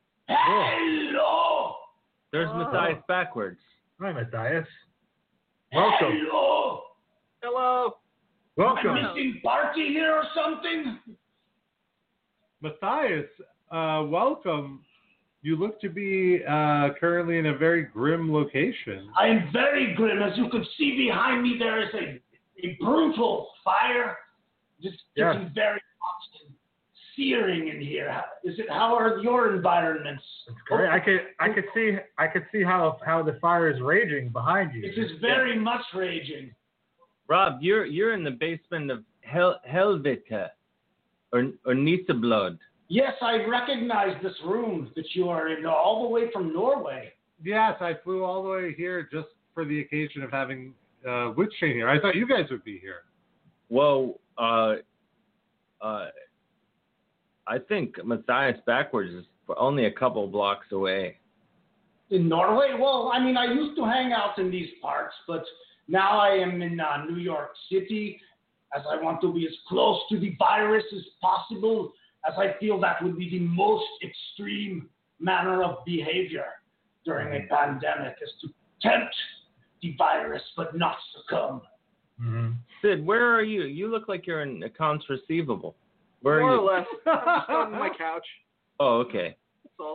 H: Hello!
G: there's
B: Oh.
G: Matthias backwards.
C: Hi, Matthias. Welcome.
H: Hello!
F: Hello.
H: Am
C: Welcome.
H: I missing party here or something?
E: Matthias, uh, welcome. You look to be uh, currently in a very grim location.
H: I am very grim. As you can see behind me, there is a, a brutal fire. Just
C: Yes.
H: getting very hot and searing in here. How, is it? How are your environments?
C: It's great. I could I could see I could see how how the fire is raging behind you.
H: It is very much raging.
G: Rob, you're you're in the basement of Hel- Helvete or or Niseblod.
H: Yes, I recognize this room that you are in, all the way from Norway.
E: Yes, I flew all the way here just for the occasion of having uh, Witch Chain here. I thought you guys would be here.
G: Well, uh, uh, I think Matthias backwards is only a couple blocks away.
H: In Norway? Well, I mean, I used to hang out in these parts, but now I am in uh, New York City, as I want to be as close to the virus as possible, as I feel that would be the most extreme manner of behavior during a pandemic, is to tempt the virus but not succumb.
C: Mm-hmm.
G: Sid, where are you? You look like you're in accounts receivable. Where
F: More
G: are
F: or
G: you?
F: less. I'm just on my couch.
G: Oh, okay.
F: That's all.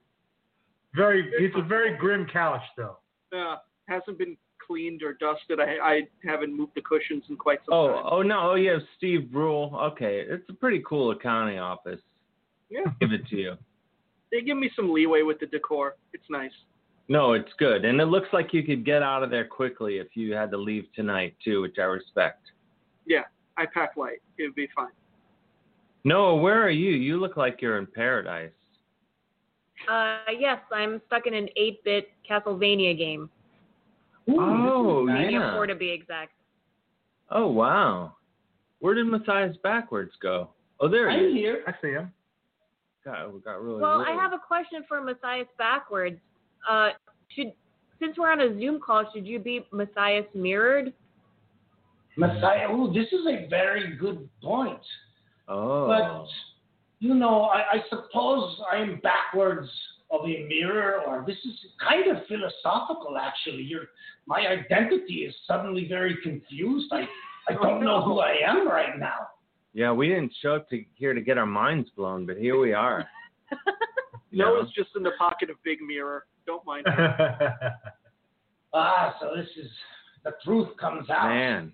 C: Very. It's a very grim couch, though.
F: Yeah. Hasn't been cleaned or dusted. I I haven't moved the cushions in quite some
G: Oh,
F: time.
G: oh no. Oh, you have Steve Brule. Okay, it's a pretty cool accounting office.
F: Yeah.
G: Give it to you.
F: They give me some leeway with the decor. It's nice.
G: No, it's good, and it looks like you could get out of there quickly if you had to leave tonight too, which I respect.
F: Yeah. I pack light. It'd be fine.
G: Noah, where are you? You look like you're in paradise.
B: Uh, yes, I'm stuck in an eight-bit Castlevania game.
H: Ooh,
G: Oh,
H: this is nice.
G: yeah.
B: four to be exact.
G: Oh wow. Where did Matthias backwards go? Oh, there he
H: I'm
G: is.
H: here.
C: I see him.
G: God, we got really.
B: Well, I
G: little.
B: have a question for Matthias backwards. Uh, should since we're on a Zoom call, should you be Matthias mirrored?
H: Messiah, ooh, this is a very good point.
G: Oh.
H: But, you know, I, I suppose I am backwards of a mirror, or this is kind of philosophical, actually. You're, my identity is suddenly very confused. I, I don't know who I am right now.
G: Yeah, we didn't show up to here to get our minds blown, but here we are. You know?
F: Noah's just in the pocket of Big Mirror. Don't mind him.
H: Ah, so this is, the truth comes out.
G: Man.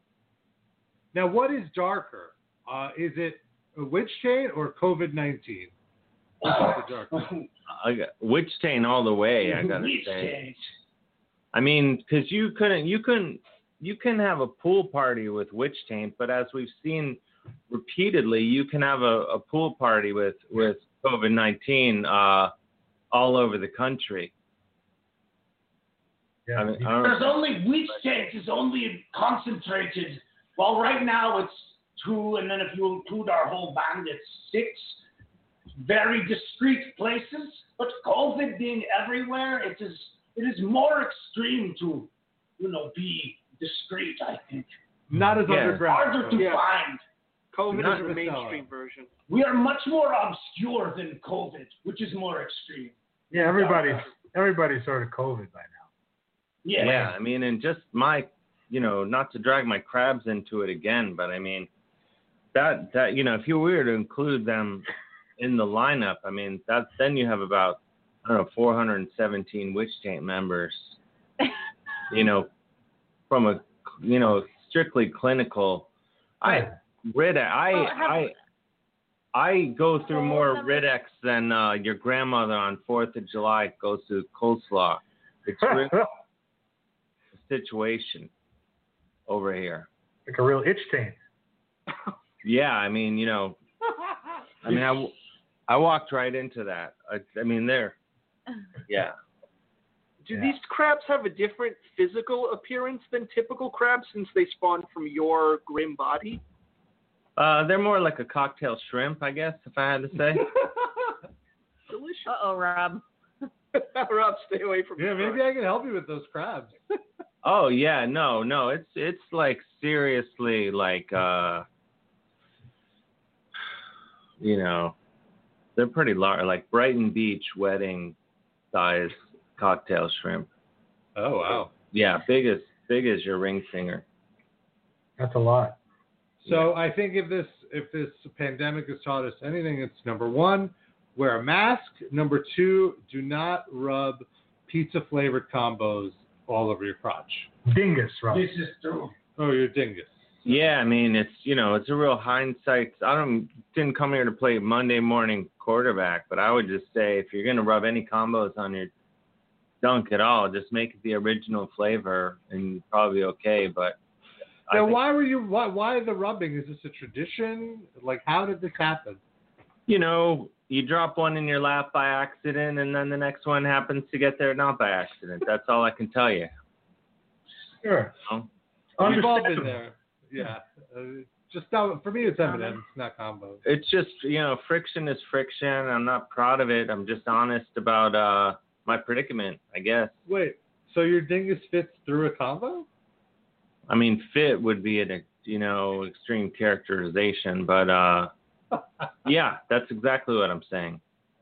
E: Now, what is darker? Uh, is it a Witch Chain or COVID nineteen? What's the darker?
G: I got witch stain all the way, I gotta
H: Witch
G: say.
H: change.
G: I mean, because you couldn't, you couldn't, you can have a pool party with witch taint, but as we've seen repeatedly, you can have a, a pool party with with COVID nineteen uh, all over the country.
C: Yeah.
G: I mean, I
H: There's
G: don't,
H: only, witch change is only concentrated. Well, right now it's two, and then if you include our whole band, it's six very discrete places. But COVID being everywhere, it is it is more extreme to, you know, be discreet, I think.
E: Not as
G: Yeah.
E: underground.
H: Harder to
F: Yeah.
H: find.
F: COVID
G: Not
F: is the
E: Priscilla.
F: mainstream version.
H: We are much more obscure than COVID, which is more extreme.
C: Yeah, everybody's everybody's sort of COVID by now.
H: Yeah.
G: yeah, I mean, and just my, you know, not to drag my crabs into it again, but I mean, that that you know, if you were to include them in the lineup, I mean, that then you have about I don't know, four hundred seventeen Witch Taint members. You know, from a, you know, strictly clinical. I Rid I
B: Well, have-
G: I I go through
B: Well,
G: more
B: have-
G: Riddex than uh, your grandmother on Fourth of July goes through coleslaw. It's really a situation over here.
C: Like a real itch taint.
G: Yeah, I mean, you know, I mean, I, I walked right into that. I, I mean, there. Yeah.
F: Do
C: Yeah.
F: these crabs have a different physical appearance than typical crabs since they spawn from your grim body?
G: Uh, they're more like a cocktail shrimp, I guess, if I had to say.
F: Delicious.
B: Uh-oh, Rob.
F: Rob, stay away from
E: Yeah,
F: me.
E: maybe I can help you with those crabs.
G: Oh yeah, no, no, it's it's like seriously like uh, you know, they're pretty large, like Brighton Beach wedding size cocktail shrimp.
E: Oh, wow.
G: Yeah, big as big as your ring finger.
C: That's a lot.
E: So I think if this if this pandemic has taught us anything, it's number one, wear a mask. Number two, do not rub pizza flavored combos all over your crotch.
C: Dingus, Rob.
H: This is true.
E: Oh, you're dingus.
G: Yeah, I mean it's you know it's a real hindsight. I don't didn't come here to play Monday morning quarterback, but I would just say if you're gonna rub any combos on your dunk at all, just make it the original flavor and you're probably okay. But I
E: Now,
G: think-
E: why were you? Why, why the rubbing? Is this a tradition? Like, how did this happen?
G: you know, you drop one in your lap by accident, and then the next one happens to get there not by accident. That's all I can tell you.
C: Sure.
G: You know?
E: We've all been
C: Understandable.
E: there. Yeah. Uh, just not, for me, it's evidence, not combo.
G: It's just, you know, friction is friction. I'm not proud of it. I'm just honest about uh, my predicament, I guess.
E: Wait, so your dingus fits through a combo?
G: I mean, fit would be an, you know, extreme characterization, but uh, yeah, that's exactly what I'm saying.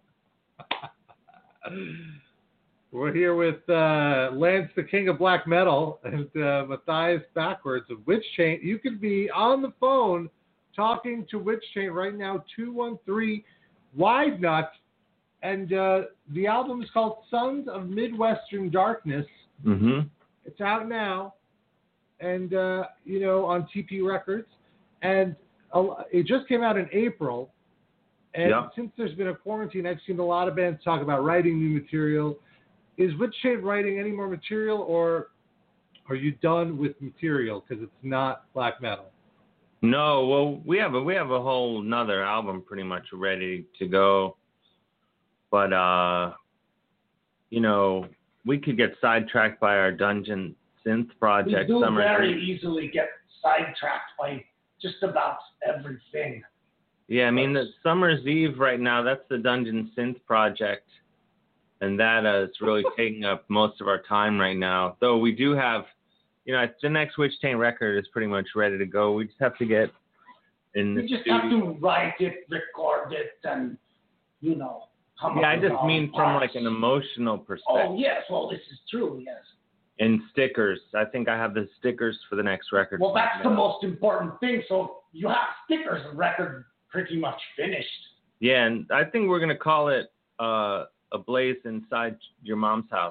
E: We're here with uh, Lance, the king of black metal, and uh, Matthias Backwards of Witch Chain. You could be on the phone talking to Witch Chain right now, two one three Wide Nut. And uh, the album is called Sons of Midwestern Darkness.
G: Mm-hmm.
E: It's out now, and, uh, you know, on T P Records. And uh, it just came out in April. And
G: Yeah.
E: since there's been a quarantine, I've seen a lot of bands talk about writing new material. Is Witch Chain writing any more material, or are you done with material because it's not black metal?
G: No, well, we have a we have a whole nother album pretty much ready to go, but uh, you know, we could get sidetracked by our Dungeon Synth
H: We
G: project.
H: do
G: Summer
H: very
G: Eve.
H: easily get sidetracked by just about everything.
G: Yeah, I mean, the Summer's Eve right now. That's the Dungeon Synth project, and that uh, is really taking up most of our time right now. Though we do have, you know, the next Witch Taint record is pretty much ready to go. We just have to get in the
H: You just
G: studio.
H: have to write it, record it, and, you know, come
G: Yeah,
H: up
G: I
H: with
G: just
H: all
G: mean
H: the
G: from
H: parts.
G: like an emotional perspective.
H: Oh, yes, well, this is true, yes.
G: And stickers. I think I have the stickers for the next record.
H: Well, that's the most important thing. So you have stickers, the record pretty much finished.
G: Yeah, and I think we're gonna call it uh, "A Blaze Inside Your Mom's House."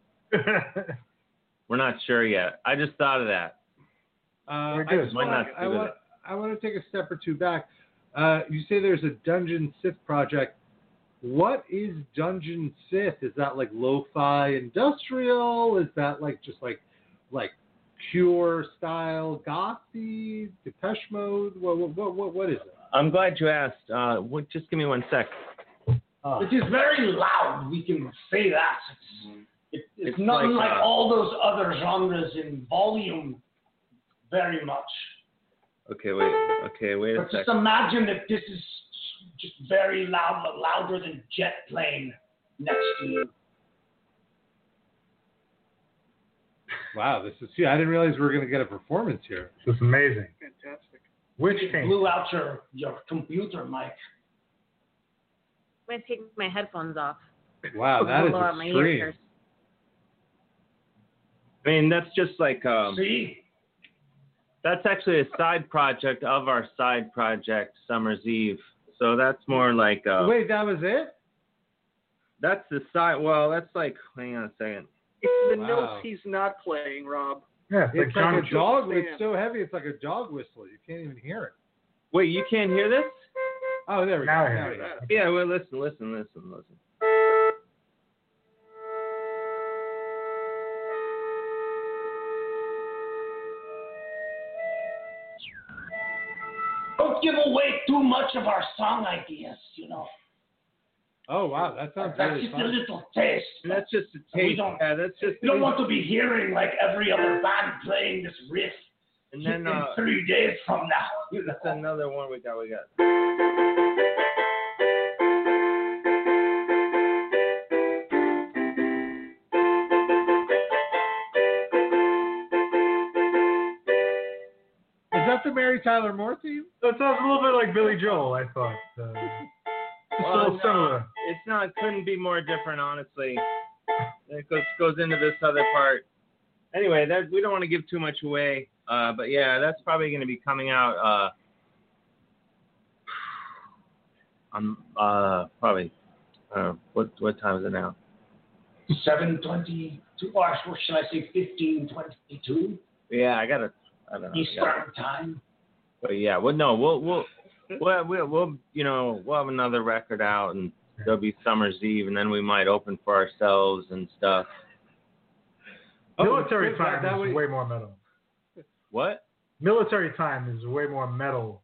G: We're not sure yet. I just thought of that.
E: Uh,
C: Very
E: I
C: good.
E: just
G: Why
E: wanna-
G: not
E: I
G: do
E: want, I want to take a step or two back. Uh, you say there's a Dungeon Sith project. What is Dungeon Sith? Is that like lo-fi industrial? Is that like just like like Cure style gothy, Depeche Mode? What what what what is it?
G: I'm glad you asked. Uh, what, just give me one sec.
C: Oh.
H: It is very loud, we can say that. It's, it, it's,
G: It's
H: nothing
G: like,
H: like,
G: uh,
H: all those other genres in volume, very much.
G: Okay, wait. Okay, wait a
H: But just
G: second.
H: imagine that this is just very loud, louder than jet plane next to you.
E: Wow, this is. Yeah, I didn't realize we were going to get a performance here.
C: This is amazing.
F: Fantastic.
C: Witch
H: It
C: Taint.
H: blew out your, your computer, Mike.
B: I'm going to take my headphones off.
E: Wow, that is
B: Blow out my
E: extreme.
B: ears.
G: I mean, that's just like um,
H: See?
G: that's actually a side project of our side project, Summer's Eve. So that's more like uh,
E: Wait, that was it?
G: That's the side. Well, that's like. Hang on a second.
F: It's the
E: Wow.
F: notes he's not playing, Rob.
C: Yeah, it's,
E: It's
C: like
E: like
C: Johnny
E: a dog.
F: Man.
E: It's so heavy. It's like a dog whistle. You can't even hear it.
G: Wait, you can't hear this?
E: Oh, there we
C: Now
E: go.
C: I
E: Now
C: hear
E: we
C: it.
E: go.
G: Yeah. Well, listen, listen, listen, listen.
H: Don't give away too much of our song ideas, you know.
E: Oh wow, that sounds
H: That's
E: really
H: just a
E: fun.
H: little taste.
G: And that's just a
H: We
G: taste.
H: don't-
G: Yeah, that's just.
H: You don't want to be hearing like every other band playing this riff
G: And then
H: in
G: uh,
H: three days from now. You know?
G: that's another one we got. We got.
E: Is that the Mary Tyler Moore theme?
C: That sounds a little bit like Billy Joel, I thought. Uh, it's a
G: Well,
C: little
G: no,
C: similar.
G: It's not. It couldn't be more different, honestly. It goes goes into this other part. Anyway, that we don't want to give too much away. Uh, but yeah, that's probably going to be coming out. Uh, on uh probably. Uh, what what time is it now?
H: seven twenty-two, or should I say fifteen twenty-two
G: Yeah, I gotta. I don't know. I gotta-
H: Eastern time?
G: But yeah, well, no, we'll we'll we'll we'll, we'll you know we'll have another record out, and there'll be Summer's Eve, and then we might open for ourselves and stuff.
C: Military
E: that-
C: Time
E: that
C: is
E: would-
C: way more metal.
G: What?
C: Military Time is way more metal.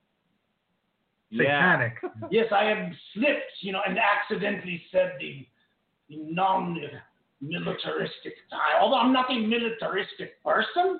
G: Yeah.
C: Satanic.
H: Yes, I have slipped, you know, and accidentally said the, the non-militaristic time. Although I'm not a militaristic person,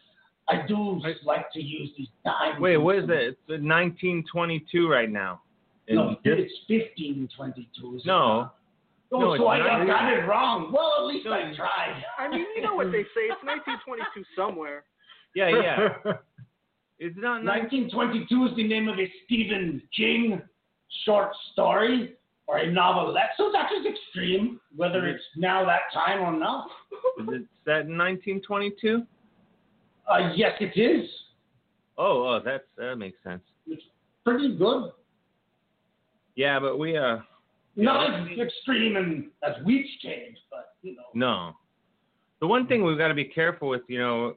H: I do
E: I-
H: like to use these times.
G: Wait, what is it? It's nineteen twenty-two right now. And-
H: No, it's fifteen twenty-two. is it
G: No.
H: not? Oh,
G: No,
H: so I
G: it's
H: got
G: not.
H: it wrong. Well, at least
G: No,
H: I
G: you-
H: tried.
F: I mean, you know what they say. It's nineteen twenty-two somewhere.
G: Yeah, yeah. It's not nineteen.
H: nineteen twenty-two is the name of a Stephen King short story or a novelette. So that is extreme, whether it's now that time or not.
G: Is it set in nineteen twenty-two?
H: Uh, yes, it is.
G: Oh, oh, that's that makes sense.
H: It's pretty good.
G: Yeah, but we uh
H: Not
G: Yeah.
H: as extreme and as Weech Cage, but you know.
G: no. The one thing we've got to be careful with, you know,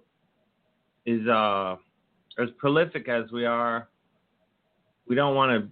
G: is uh as prolific as we are, we don't want to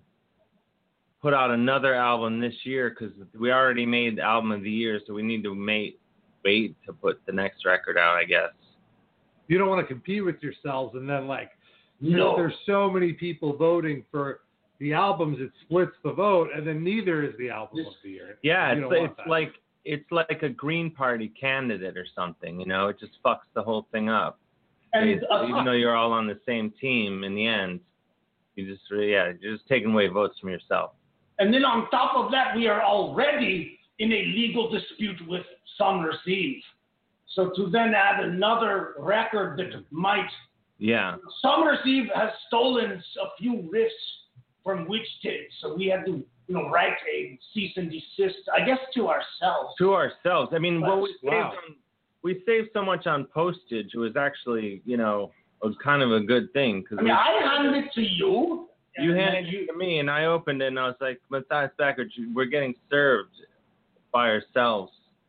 G: put out another album this year because we already made the album of the year, so we need to make, wait to put the next record out, I guess.
E: You don't want to compete with yourselves, and then like,
H: No.
E: there's so many people voting for the albums, it splits the vote, and then neither is the album
H: This-
E: of the year.
G: Yeah,
E: You
G: it's
E: don't want
G: it's
E: that.
G: like it's like a Green Party candidate or something, you know. It just fucks the whole thing up.
H: And uh,
G: Even though you're all on the same team, in the end, you just yeah, you're just taking away votes from yourself.
H: and then on top of that, we are already in a legal dispute with Summer's Eve. So to then add another record that might
G: Yeah,
H: Summer's Eve has stolen a few riffs from Witch Cage, so we had to, you know, write a cease and desist, I guess, to ourselves.
G: to ourselves. I mean, what we saved
E: Wow.
G: on, we saved so much on postage. It was actually, you know, a, kind of a good thing because
H: I mean, I handed it to you.
G: you
H: and
G: handed
H: then
G: it to me, and I opened it, and I was like, Matthias Becker, we're getting served by ourselves.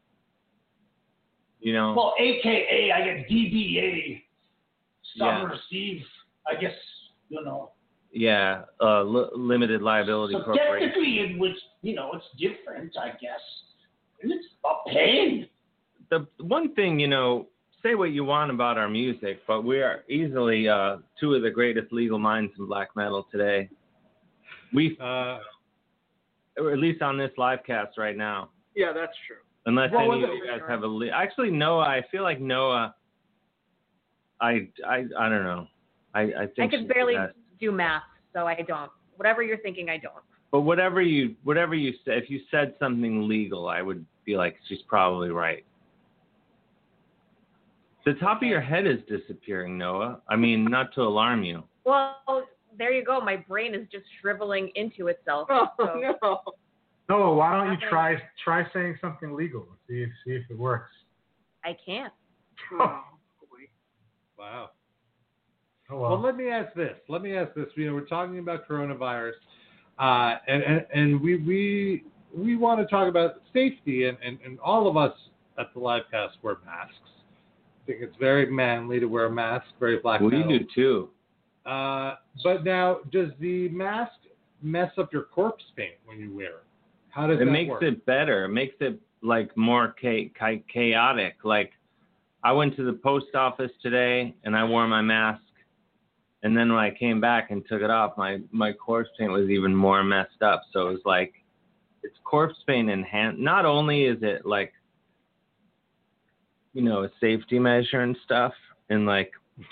G: You know.
H: Well, A K A, I get D B A, Summer's Eve, I guess, you know.
G: Yeah, uh, li- limited liability
H: So
G: corporation.
H: technically, it was, you know, it's different, I guess. And it's a pain.
G: The one thing, you know, say what you want about our music, but we are easily uh, two of the greatest legal minds in black metal today. We,
E: Uh,
G: or at least on this live cast right now,
F: Yeah, that's true.
G: unless
H: Well,
G: any of
H: well,
G: you guys have a le- actually Noah. I feel like Noah. I I I don't know. I I
B: I
G: think
B: could
G: she's
B: barely
G: the best.
B: do math, so I don't. Whatever you're thinking, I don't.
G: But whatever you whatever you say, if you said something legal, I would feel like she's probably right. The top of your head is disappearing, Noah. I mean, not to alarm you.
B: Well, there you go. My brain is just shriveling into itself.
F: Oh,
B: so.
F: no.
C: No, why don't you
B: Nothing.
C: try try saying something legal? See if see if it works.
B: I can't.
F: Oh, boy.
E: wow.
C: Oh
E: Well,
C: well.
E: let me ask this. Let me ask this. You know, we're talking about coronavirus, uh, and, and and we we we want to talk about safety, and, and, and all of us at the Livecast wear masks. I think it's very manly to wear a mask, very black
G: We
E: metal.
G: do too.
E: Uh, but now, does the mask mess up your corpse paint when you wear it? How does
G: It
E: that
G: makes
E: work?
G: it better. It makes it like more cha- cha- chaotic. Like I went to the post office today and I wore my mask, and then when I came back and took it off, my my corpse paint was even more messed up. So it was like it's corpse paint in hand. Not only is it like, you know, a safety measure and stuff, and like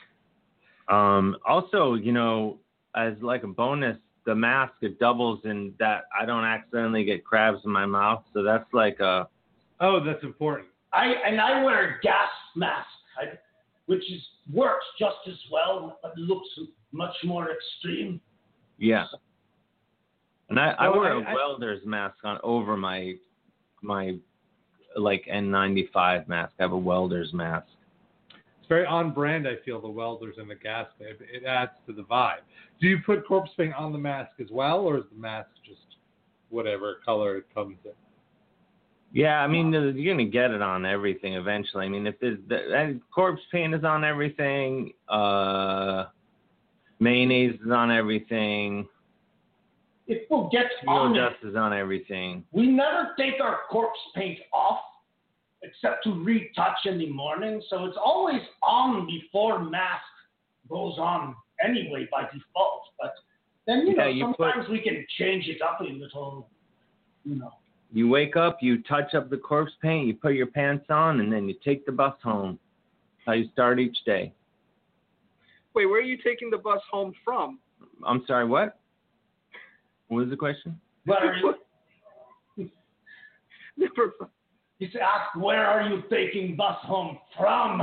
G: um also, you know, as like a bonus, the mask, it doubles in that I don't accidentally get crabs in my mouth. So that's like a.
E: Oh, that's important.
H: I and I wear a gas mask, I, which is works just as well, but looks much more extreme.
G: Yeah. And I, I
E: No,
G: wear
E: I-
G: a
E: I-
G: welder's mask on over my my like N ninety-five mask. I have a welder's mask.
E: It's very on brand, I feel, the welders and the gas paint. It adds to the vibe. Do you put corpse paint on the mask as well, or is the mask just whatever color it comes in?
G: Yeah, I mean, you're gonna get it on everything eventually. I mean, if there's the, and corpse paint is on everything, uh, mayonnaise is on everything,
H: It will get
G: fuel
H: on it.
G: dust is on everything.
H: We never take our corpse paint off except to retouch in the morning, so it's always on before mask goes on anyway by default. But then, you
G: Yeah,
H: know,
G: you
H: sometimes we can change it up a little, you know.
G: You wake up, you touch up the corpse paint, you put your pants on, and then you take the bus home. That's how you start each day.
F: Wait, where are you taking the bus home from?
G: I'm sorry, what? What was the question?
H: Where are you?
F: Never.
H: You say, ask, where are you taking bus home from?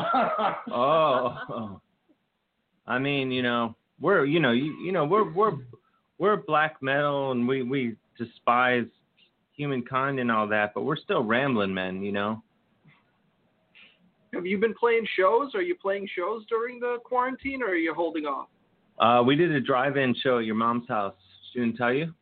G: Oh, I mean, you know, we're, you know, you, you know, we're, we're, we're black metal, and we, we despise humankind and all that, but we're still rambling men, you know.
F: Have you been playing shows? Are you playing shows during the quarantine, or are you holding off?
G: Uh, we did a drive-in show at your mom's house. She didn't tell you?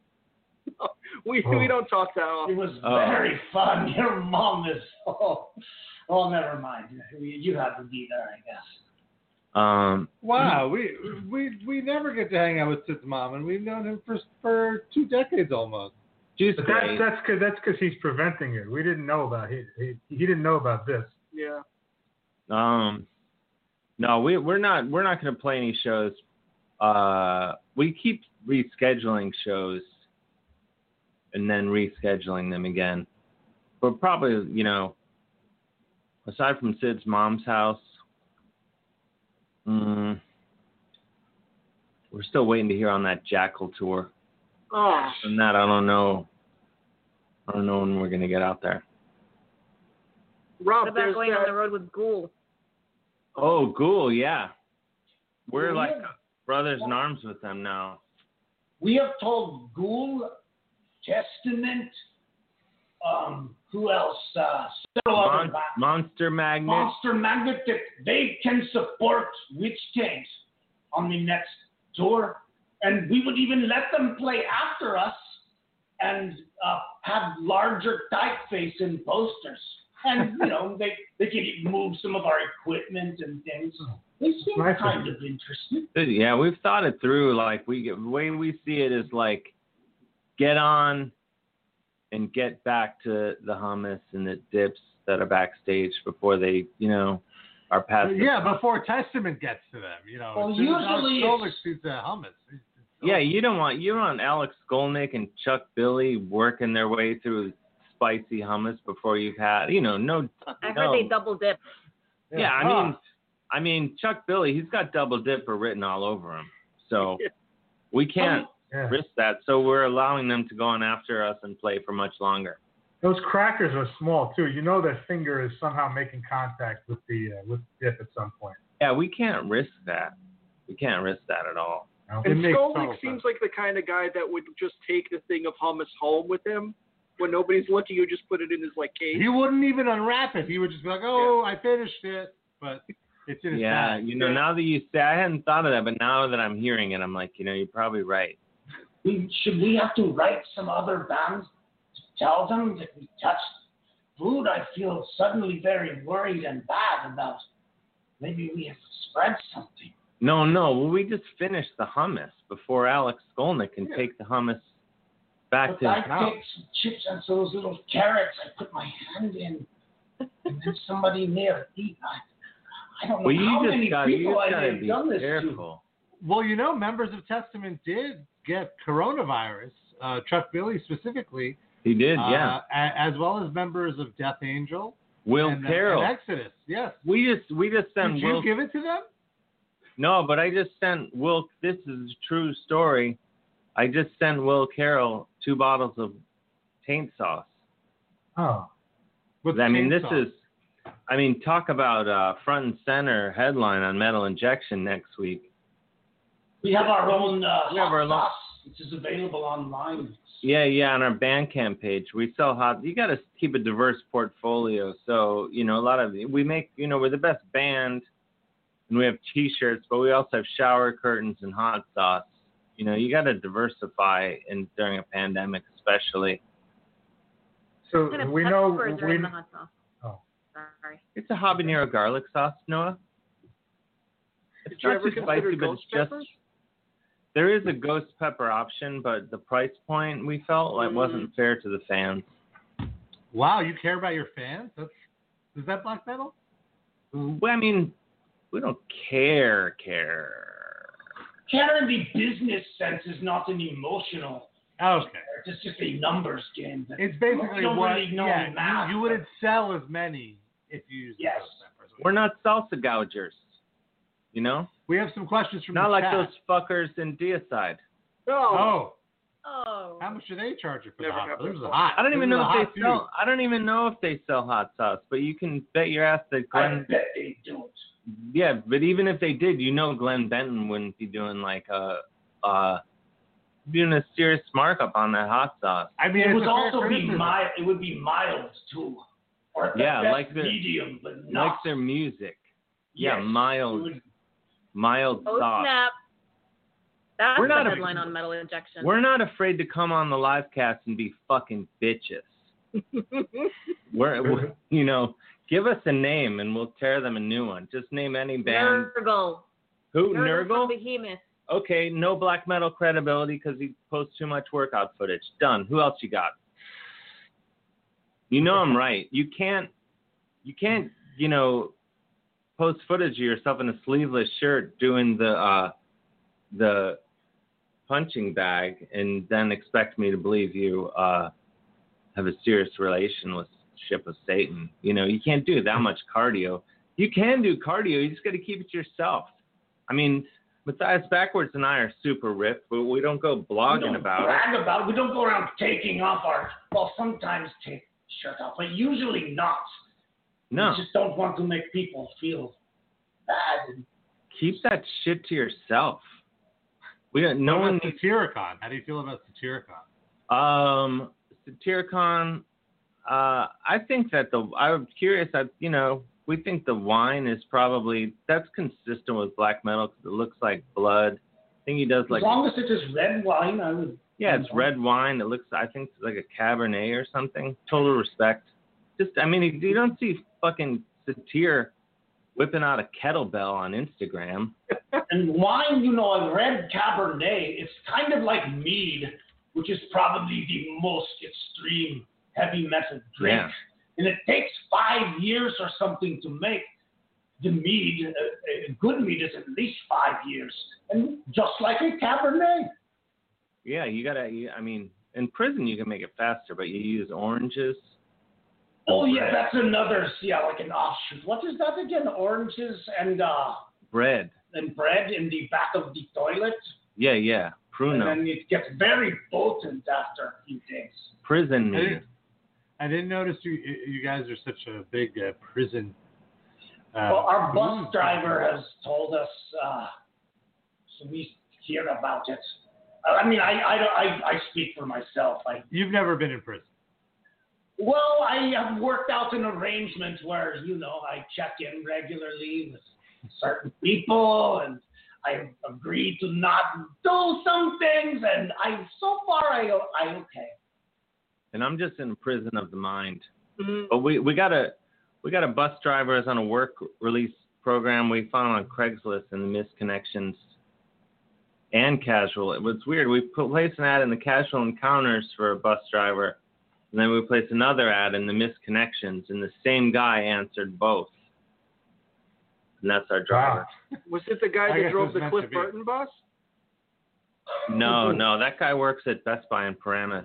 F: we
C: Oh.
F: we don't talk that
H: It
F: often.
H: was
G: Oh.
H: very fun. Your mom is, oh, oh, never mind. You have to be there, I guess.
G: Um,
E: Wow, we we we never get to hang out with Sid's mom, and we've known him for for two decades almost.
G: she's
C: But that's
G: great.
C: that's because that's because he's preventing it. We didn't know about he he, he didn't know about this.
F: Yeah.
G: Um, no, we we're not we're not going to play any shows. Uh, we keep rescheduling shows and then rescheduling them again. But probably, you know, aside from Sid's mom's house, mm, we're still waiting to hear on that Jackal tour.
F: Oh,
G: And that I don't know. I don't know when we're going to get out there.
F: Rob,
B: What about
F: there's
B: going
F: that.
B: on the road with Ghoul?
G: Oh, Ghoul, yeah. We're
H: Well,
G: like
H: yeah.
G: brothers in arms with them now.
H: We have told Ghoul, Testament, um, who else? Uh, several other
G: Mon-
H: bands.
G: Monster Magnet.
H: Monster Magnet, that they can support Witch Kings on the next tour. And we would even let them play after us and uh, have larger typeface in posters. And, you know, they, they can even move some of our equipment and things. They seem
C: Nice.
H: kind of interested.
G: Yeah, we've thought it through. Like we get, the way we see it is like get on and get back to the hummus and the dips that are backstage before they, you know, are past. the-
E: Yeah, before Testament gets to them, you know.
H: Well,
E: as soon as
H: usually
E: Alex
H: it's-
E: Skolnick sees the hummus. It's- it's
G: Yeah,
E: over.
G: you don't want you don't want Alex Skolnick and Chuck Billy working their way through spicy hummus before you've had, you know, no.
B: I heard
G: no.
B: they double dip.
G: Yeah, I
E: Ah.
G: mean, I mean Chuck Billy, he's got double dipper written all over him, so we can't
C: Yeah.
G: risk that. So we're allowing them to go on after us and play for much longer.
C: Those crackers are small too. You know that finger is somehow making contact with the uh, with the dip at some point.
G: Yeah, we can't risk that. We can't risk that at all.
C: You know?
E: It
F: And
E: makes
F: Skolnick
E: total
F: seems
E: sense.
F: like the kind of guy that would just take the thing of hummus home with him. When nobody's looking, you just put it in his like case.
E: He wouldn't even unwrap it. He would just be like, "Oh, I finished it," but it's in his
G: Yeah,
E: bag.
G: you know, now that you say, I hadn't thought of that, but now that I'm hearing it, I'm like, you know, you're probably right.
H: We, should we have to write some other bands tell them that we touched food, I feel suddenly very worried and bad about maybe we have spread something.
G: No, no. Well, we just finished the hummus before Alex Skolnick can
H: Yeah.
G: take the hummus back
H: But
G: to
H: I
G: his house.
H: take some chips and some of those little carrots. I put my hand in, and then somebody near eat. I, I don't know
G: Well, you
H: how
G: just
H: many
G: got you
H: people
G: just
H: I
G: gotta
H: may have
G: be
H: done this
G: careful.
C: Well, you know, members of Testament did get coronavirus. Uh, Chuck Billy specifically.
G: He did,
C: uh,
G: yeah.
C: a- as well as members of Death Angel.
G: Will
C: and, uh,
G: Carroll.
C: and Exodus. Yes.
G: We just we just sent
C: Did
G: Will.
C: you give it to them?
G: No, but I just sent Will. This is a true story. I just sent Will Carroll two bottles of taint sauce.
C: Oh. With
G: I mean,
C: taint
G: this
C: sauce.
G: is. I mean, talk about uh, front and center headline on Metal Injection next week.
H: We have our own uh,
G: We have
H: hot
G: our lo-
H: sauce, which is available online.
G: Yeah, yeah, on our Bandcamp page, we sell hot. You got to keep a diverse portfolio. So, you know, a lot of we make, you know, we're the best band, and we have T-shirts, but we also have shower curtains and hot sauce. You know, you got to diversify in during a pandemic, especially.
C: So
B: What kind of
C: we know.
B: peppers are
C: We,
B: in the hot sauce?
C: Oh.
B: Sorry.
G: It's a habanero garlic sauce, Noah. It's
F: Did you
G: not
F: ever
G: too
F: consider
G: spicy, but
F: ghost
G: it's just.
F: peppers?
G: There is a ghost pepper option, but the price point we felt like
F: Mm.
G: wasn't fair to the fans.
C: wow, you care about your fans? That's is that black metal?
G: Well, I mean, we don't care, care.
H: Care in the business sense is not an emotional.
C: Okay.
H: It's just a numbers game. that
C: It's basically
H: you don't
C: what
H: really know
C: yeah,
H: math,
C: you, you wouldn't sell as many if you used
H: Yes.
C: those peppers.
G: We're not salsa gougers, you know?
C: We have some questions from
G: Not
C: the
G: like
C: chat.
G: those fuckers in Deicide.
F: No.
C: Oh,
B: Oh.
C: how much do they charge you for
F: Never
C: the hot?
F: happened
C: This is
F: before.
C: hot.
G: I don't even
C: This is
G: know
C: a
G: if
C: hot
G: they
C: food.
G: sell. I don't even know if they sell hot sauce, but you can bet your ass that
H: I
G: Glenn.
H: bet they don't.
G: Yeah, but even if they did, you know, Glenn Benton wouldn't be doing like a, uh, doing a serious markup on that hot sauce.
C: I mean,
H: It
C: it's
H: would
C: a fair
H: also be
C: criticism.
H: mild. It would be mild too, or at the
G: Yeah,
H: best
G: like the-
H: medium, but not.
G: Like their music. Yeah,
H: Yes,
G: mild,
H: it would-
G: mild
B: Oh
G: sauce.
B: snap! That's
G: We're
B: the
G: not a-
B: headline on Metal Injection.
G: We're not afraid to come on the live cast and be fucking bitches. We're, we're, you know, give us a name and we'll tear them a new one. Just name any band.
B: Nurgle.
G: Who?
B: Nurgle
G: Nurgle?
B: from Behemoth.
G: Okay, no black metal credibility because he posts too much workout footage. Done. Who else you got? You know I'm right. You can't, you can't, you know, post footage of yourself in a sleeveless shirt doing the, uh, the punching bag and then expect me to believe you uh, have a serious relationship with Satan. You know, you can't do that much cardio. You can do cardio. You just got to keep it to yourself. I mean, Matthias Backwards and I are super ripped, but we don't go
H: we
G: blogging
H: don't
G: about it.
H: brag about it. We don't go around taking off our. Well, sometimes take shirt off, but usually not.
G: No,
H: We just don't want to make people feel bad. And
G: keep that shit to yourself. We don't. No
C: What
G: one
C: about
G: needs.
C: Satyricon? How do you feel about Satyricon?
G: Um, Satyricon. Uh, I think that the. I'm curious. I, you know, we think the wine is probably that's consistent with black metal because it looks like blood. I think he does like.
H: as long as it is red wine, I would.
G: Yeah, it's red wine. It looks. I think it's like a Cabernet or something. Total respect. Just. I mean, you don't see fucking Satyr whipping out a kettlebell on Instagram.
H: And wine, you know, a red Cabernet, it's kind of like mead, which is probably the most extreme heavy metal drink.
G: Yeah.
H: And it takes five years or something to make the mead. A, a good mead is at least five years. And just like a Cabernet.
G: Yeah, you gotta. You, I mean, in prison you can make it faster, but you use oranges.
H: Oh, yeah, that's another, yeah, like an offshoot. What is that again? Oranges and uh,
G: Bread.
H: and bread in the back of the toilet.
G: Yeah, yeah.
H: And
G: Pruno.
H: then it gets very potent after a few days.
G: Prison
C: I
G: meat.
C: didn't, I didn't notice you. You guys are such a big uh, prison. Uh,
H: Well, our bus
C: food
H: driver
C: people.
H: has told us, uh, so we hear about it. I mean, I, I, don't- I, I speak for myself. I,
C: You've never been in prison.
H: well, I have worked out an arrangement where, you know, I check in regularly with certain people, and I agreed to not do some things, and I so far I, I okay.
G: and I'm just in a prison of the mind.
F: Mhm.
G: But we, we got a we got a bus driver is on a work release program we found on Craigslist in the Missed Connections and Casual. It was weird. We put placed an ad in the Casual Encounters for a bus driver, and then we placed another ad in the Missed Connections, and the same guy answered both. And that's our driver.
F: Was it the guy
E: I
F: that
E: guess it
F: drove
E: was
F: the
E: meant
F: Cliff
E: to be.
F: Burton bus?
G: No, no, that guy works at Best Buy in Paramus.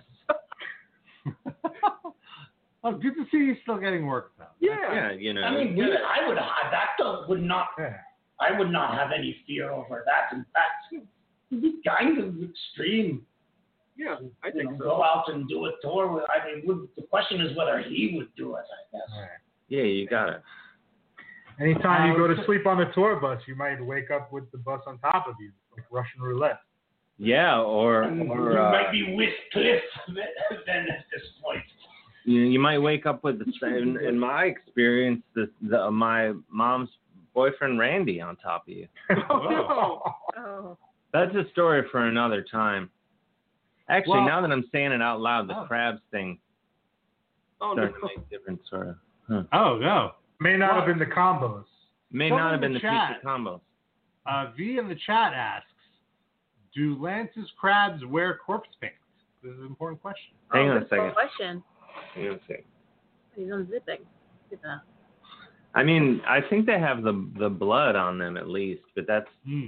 E: Oh, good to see you still getting work though.
F: Yeah.
G: Yeah, you know.
H: I mean, we, I would have that uh, would not.
C: Yeah.
H: I would not have any fear over that. In fact, it'd be kind of extreme.
F: Yeah, I
H: You
F: think
H: know,
F: so.
H: go out and do a tour. With, I mean, would, the question is whether he would do it. I guess.
C: All right.
G: Yeah, you got it.
C: Anytime you
E: Uh,
C: go to sleep on the tour bus, you might wake up with the bus on top of you, like Russian roulette.
G: Yeah, or
H: And
G: or
H: you
G: uh,
H: might be with Cliff then at this point.
G: you, you might wake up with the same. In my experience, the, the my mom's boyfriend Randy on top of you.
F: Oh, no.
B: Oh.
G: That's a story for another time. Actually,
E: Well-
G: now that I'm saying it out loud, the
E: Oh.
G: crabs thing
F: Oh, no.
G: starting to make different sort of. Huh.
E: Oh no.
C: May not have
E: Well-
C: been the combos.
G: May
E: Someone
G: not have
E: in
G: been
E: the
G: the
E: chat-
G: pizza combos.
E: Uh, V in the chat asks, "Do Lance's crabs wear corpse paint?" This is an important question.
G: Hang
B: oh,
G: on a
B: good
G: second.
B: question.
G: Hang on a second.
B: He's unzipping. Look at that.
G: I mean, I think they have the the blood on them at least, but that's
E: Hmm.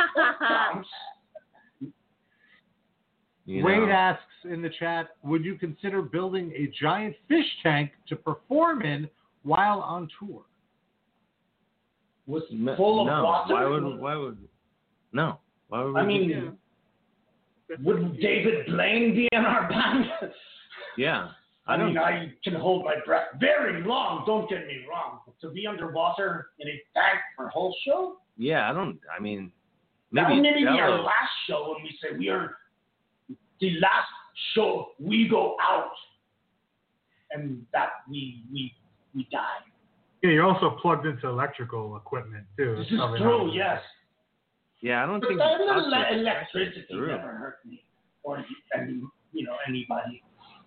G: you
E: Wade
G: know.
E: asks in the chat, "Would you consider building a giant fish tank to perform in while on tour?"
H: Was
G: No,
H: full of
G: no.
H: water.
G: Why would why would no? Why would we
H: I
G: do
H: mean,
F: That's
H: would David Blaine be in our band?
G: yeah. I
H: I
G: don't
H: mean, I can hold my breath very long. Don't get me wrong. But to be underwater in a tank for a whole show,
G: yeah, I don't I mean
H: that
G: maybe
H: would maybe be our
G: Jello.
H: last show when we say we are the last show. We go out, and that we we we die.
C: Yeah, you're also plugged into electrical equipment too.
H: This
C: It's
H: is
C: probably
H: true.
C: not-
H: Yes.
G: Yeah, I don't
H: But
G: think
H: that
G: the
H: little
G: process-
H: electricity
G: True.
H: never hurt me or any, you know, anybody.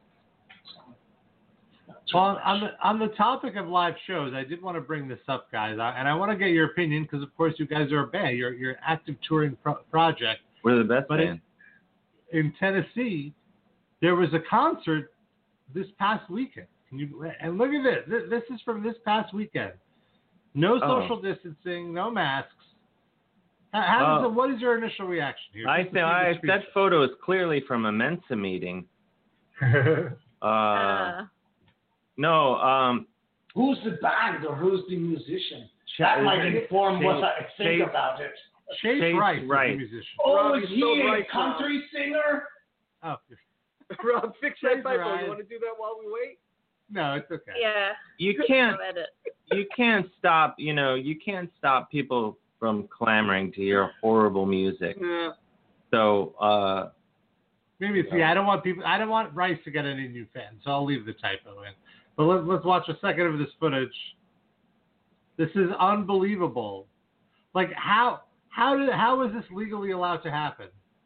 H: Not too
E: Well,
H: much.
E: on the on the topic of live shows, I did want to bring this up, guys, I, and I want to get your opinion because, of course, you guys are a band. You're you're an active touring pro- project.
G: We're the best
E: But it-
G: band.
E: In Tennessee, there was a concert this past weekend. Can you and look at this. This, this is from this past weekend. No
G: Oh.
E: social distancing, no masks. How, how does
G: Oh.
E: it, what is your initial reaction here?
G: I
E: Just to
G: think
E: see the
G: I,
E: speech.
G: that photo is clearly from a Mensa meeting. Uh,
B: Uh,
G: no, um,
H: Who's the band or who's the musician?
G: Ch-
H: That might
G: is it
H: inform what
G: Chase-
H: I think
G: Chase-
H: about it.
E: Chase,
G: Chase
E: Rice, is
G: Rice.
E: the musician.
H: Oh,
F: Robbie
H: is he
F: spelled
H: a
F: right wrong.
H: country singer?
E: Oh,
F: Rob, fix that
E: Chase
F: typo.
E: Ryan.
F: You want to do that while we wait?
E: no, it's okay.
B: yeah.
G: you can't
B: No edit.
G: you can't stop you know you can't stop people from clamoring to hear horrible music.
F: Yeah.
G: So uh,
E: Maybe it's, yeah, I don't want people, I don't want Rice to get any new fans, so I'll leave the typo in. But let, let's watch a second of this footage. This is unbelievable. Like, how, how did, how is this legally allowed to happen?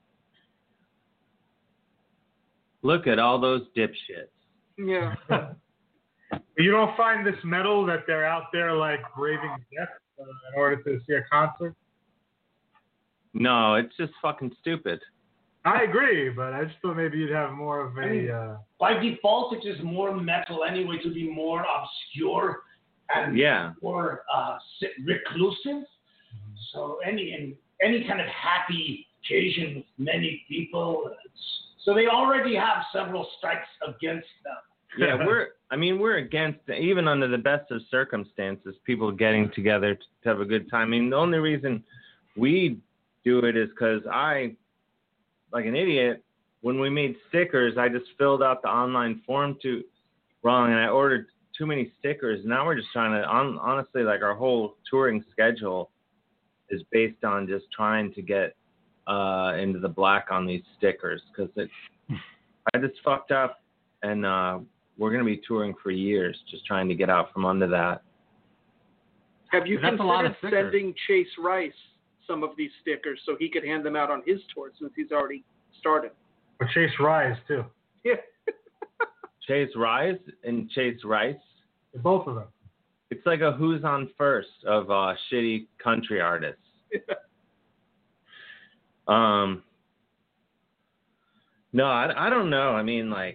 G: look at all those dipshits.
F: Yeah.
C: You don't find this metal that they're out there like braving death uh, in order to see a concert?
G: No, it's just fucking stupid.
C: I agree, but I just thought maybe you'd have more of
H: I mean-
C: a. Uh,
H: By default, it is more metal anyway to be more obscure and
G: Yeah.
H: more uh, si- reclusive. So any any any kind of happy occasion with many people. It's, so they already have several strikes against them.
G: Yeah, we're. I mean, we're against even under the best of circumstances, people getting together to have a good time. I mean, the only reason we do it is because I, like an idiot, when we made stickers, I just filled out the online form too wrong, and I ordered too many stickers. Now we're just trying to, on, honestly, like our whole touring schedule is based on just trying to get uh, into the black on these stickers because it's. I just fucked up, and uh, we're going to be touring for years, just trying to get out from under that.
F: Have you
E: That's a lot of
F: considered
E: stickers.
F: sending Chase Rice some of these stickers so he could hand them out on his tour since he's already started?
C: or Chase Rise too.
F: Yeah.
G: Chase Rice and Chase Rice.
C: Both of them.
G: It's like a who's on first of uh, shitty country artists. um. No, I, I don't know. I mean, like,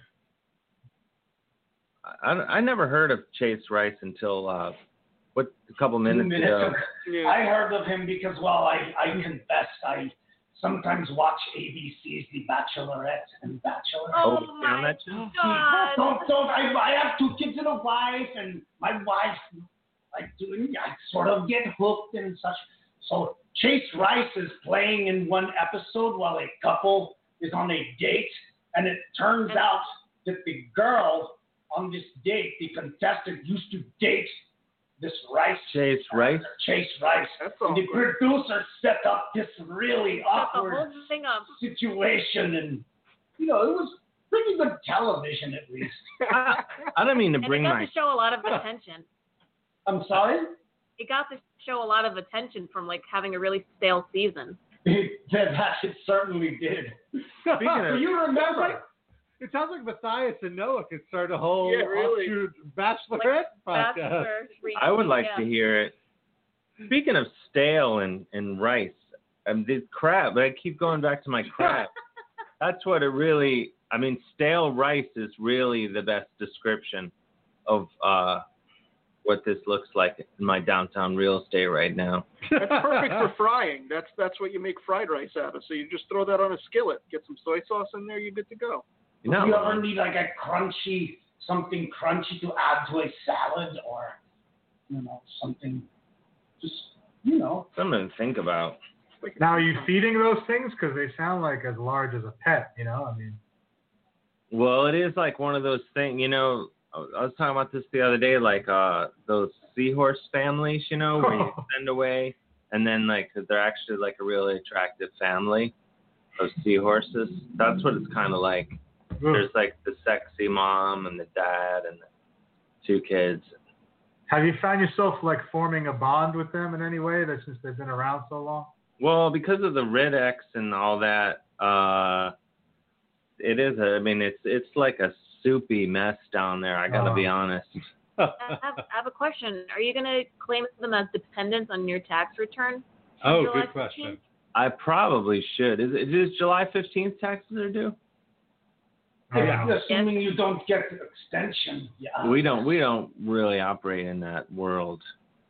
G: I, I never heard of Chase Rice until uh, what a couple minutes,
H: minutes
G: ago.
H: ago. Yeah. I heard of him because, well, I, I confess, I sometimes watch A B C's The Bachelorette and Bachelor.
B: Oh,
G: Oh,
B: my
G: that
B: God.
H: Don't, don't. I, I have two kids and a wife, and my wife, like, doing, I sort of get hooked and such. So Chase Rice is playing in one episode while a couple is on a date, and it turns out that the girl on this date, the contestant, used to date this Rice.
G: Chase Rice?
H: Chase Rice.
F: That's
H: And the
F: awkward.
H: producer set up this really
B: Shut the
H: awkward
B: whole thing up.
H: situation, and, you know, it was pretty good television, at least.
G: I, I don't mean to
B: And it
G: bring
B: got
G: my.
B: the show a lot of attention.
H: I'm sorry?
B: It got the show a lot of attention from like having a really stale season.
H: that, that it certainly did.
G: Speaking
H: Do
G: of,
H: you remember?
E: It sounds like Matthias and Noah could start a whole
F: Yeah, really.
E: offshoot Bachelorette podcast.
B: Bachelor, three-
G: I would like
B: yeah.
G: to hear it. Speaking of stale and, and rice, um, the crab, but I keep going back to my crab. That's what it really, I mean, stale rice is really the best description of uh, what this looks like in my downtown real estate right now.
F: That's perfect for frying. That's that's what you make fried rice out of. So you just throw that on a skillet, get some soy sauce in there, you're good to go.
G: You
H: Do
G: know,
H: you ever need like a crunchy, something crunchy to add to a salad, or, you know, something, just, you know.
G: something to think about.
C: Now, are you feeding those things? Because they sound like as large as a pet, you know? I mean,
G: Well, it is like one of those things, you know, I was talking about this the other day, like uh, those seahorse families, you know, where you send away, and then like they're actually like a really attractive family, those seahorses. That's what it's kind of like. There's like the sexy mom and the dad and the two kids.
C: have you found yourself like forming a bond with them in any way that since they've been around so long?
G: Well, because of the Rid-X and all that, uh, it is. A, I mean, it's it's like a soupy mess down there. I gotta
C: Oh.
G: be honest.
B: I have, I have a question. Are you going to claim them as dependents on your tax return?
E: Oh,
B: July
E: good question.
B: fifteenth?
G: I probably should. Is it is July fifteenth taxes are due?
C: Yeah.
H: Assuming you don't get the extension. Yeah.
G: We don't we don't really operate in that world.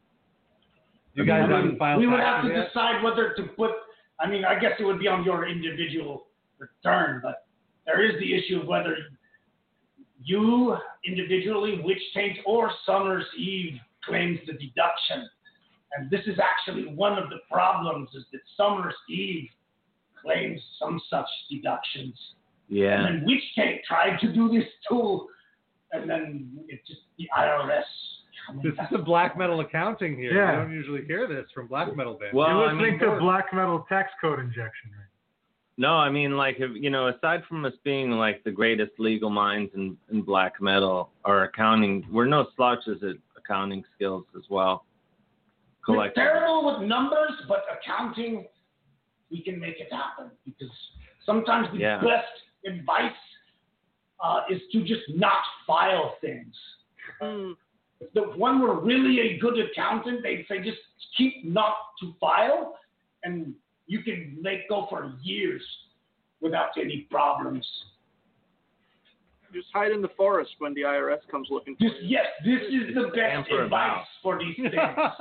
E: You guys
H: I mean,
E: haven't filed
H: we would have
E: taxes
H: to
E: yet?
H: decide whether to put, I mean, I guess it would be on your individual return, but there is the issue of whether you individually, Witch Taint or Summer's Eve, claims the deduction. And this is actually one of the problems, is that Summer's Eve claims some such deductions.
G: Yeah.
H: And then Witch Taint tried to do this too, and then it just, the I R S.
E: This is a black metal accounting here.
C: Yeah.
E: You don't usually hear this from black metal bands.
G: Well,
C: You're
G: I
C: listening
G: mean,
C: to black metal tax code injection, right?
G: No, I mean, like, if, you know, aside from us being like the greatest legal minds in, in black metal or accounting, we're no slouches at accounting skills as well.
H: We're
G: Collectively.
H: terrible with numbers, but accounting, we can make it happen, because sometimes the
G: Yeah.
H: best advice uh, is to just not file things.
F: Mm.
H: If the one were really a good accountant, they'd say just keep not to file, and you can make go for years without any problems.
F: Just hide in the forest when the I R S comes looking for
H: This,
F: you.
H: yes, this is the best
G: Scamper
H: advice
G: about.
H: for these things.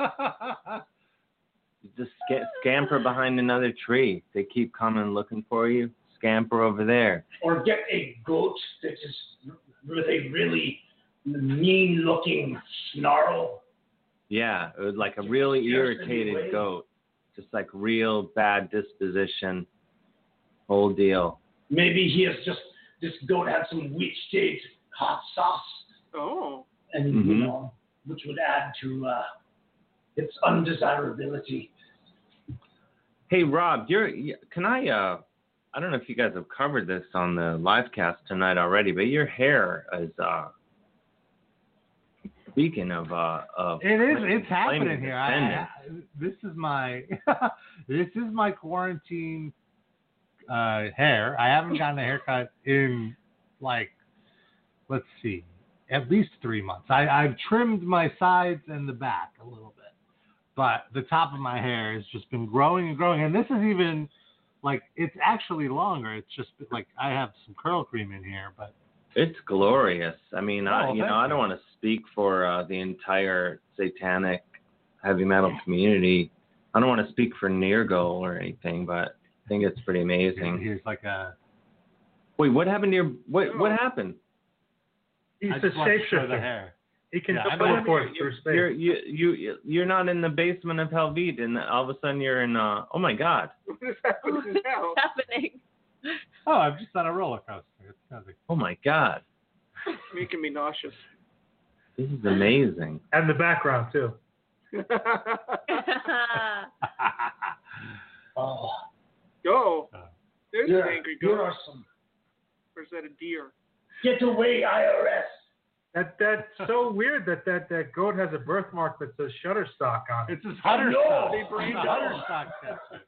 G: Just sca- scamper behind another tree. They keep coming looking for you. Scamper over there.
H: Or get a goat that is with a really mean-looking snarl.
G: Yeah, it was like a really
H: Scarce
G: irritated
H: anyway.
G: goat. Just like real bad disposition. Whole deal.
H: Maybe he has just, this goat had some witch taint hot sauce,
F: Oh.
H: and you
G: Mhm.
H: know, which would add to uh, its undesirability.
G: Hey Rob, you're can I uh I don't know if you guys have covered this on the live cast tonight already, but your hair is uh speaking of uh of
E: It is. It's
G: claiming
E: happening here. I,
G: descendants.
E: I, this is my this is my quarantine uh, hair. I haven't gotten a haircut in like let's see, at least three months. I, I've trimmed my sides and the back a little bit, but the top of my hair has just been growing and growing. And this is even like, it's actually longer. It's just like I have some curl cream in here, but
G: it's glorious. I mean,
E: oh,
G: I, you know, I don't want to speak for uh, the entire satanic heavy metal community. I don't want to speak for Nirgal or anything, but I think it's pretty amazing.
E: Here's like a.
G: Wait, what happened to your? What what happened?
C: He's
E: I
C: a
E: just want to show the
C: shapeshifter.
E: hair.
C: He can
E: Yeah, I know.
C: teleport through space.
G: You're you you you're not in the basement of Helvete, and all of a sudden you're in. Uh, oh my God!
F: What is happening now?
B: What's happening?
E: Oh, I'm just on a roller coaster. It's nothing.
G: Oh my God!
F: Making me nauseous.
G: This is amazing.
C: And the background, too.
H: Oh,
F: Go.
E: Uh,
F: There's
H: here,
F: an angry
H: here
F: goat.
H: are some.
F: Or is that a deer?
H: Get away, I R S.
C: That That's so weird that, that that goat has a birthmark that says Shutterstock on it.
E: It's his
H: I
E: Shutterstock.
H: know.
E: They bring
H: I
E: the
H: know.
E: Shutterstock tattoo.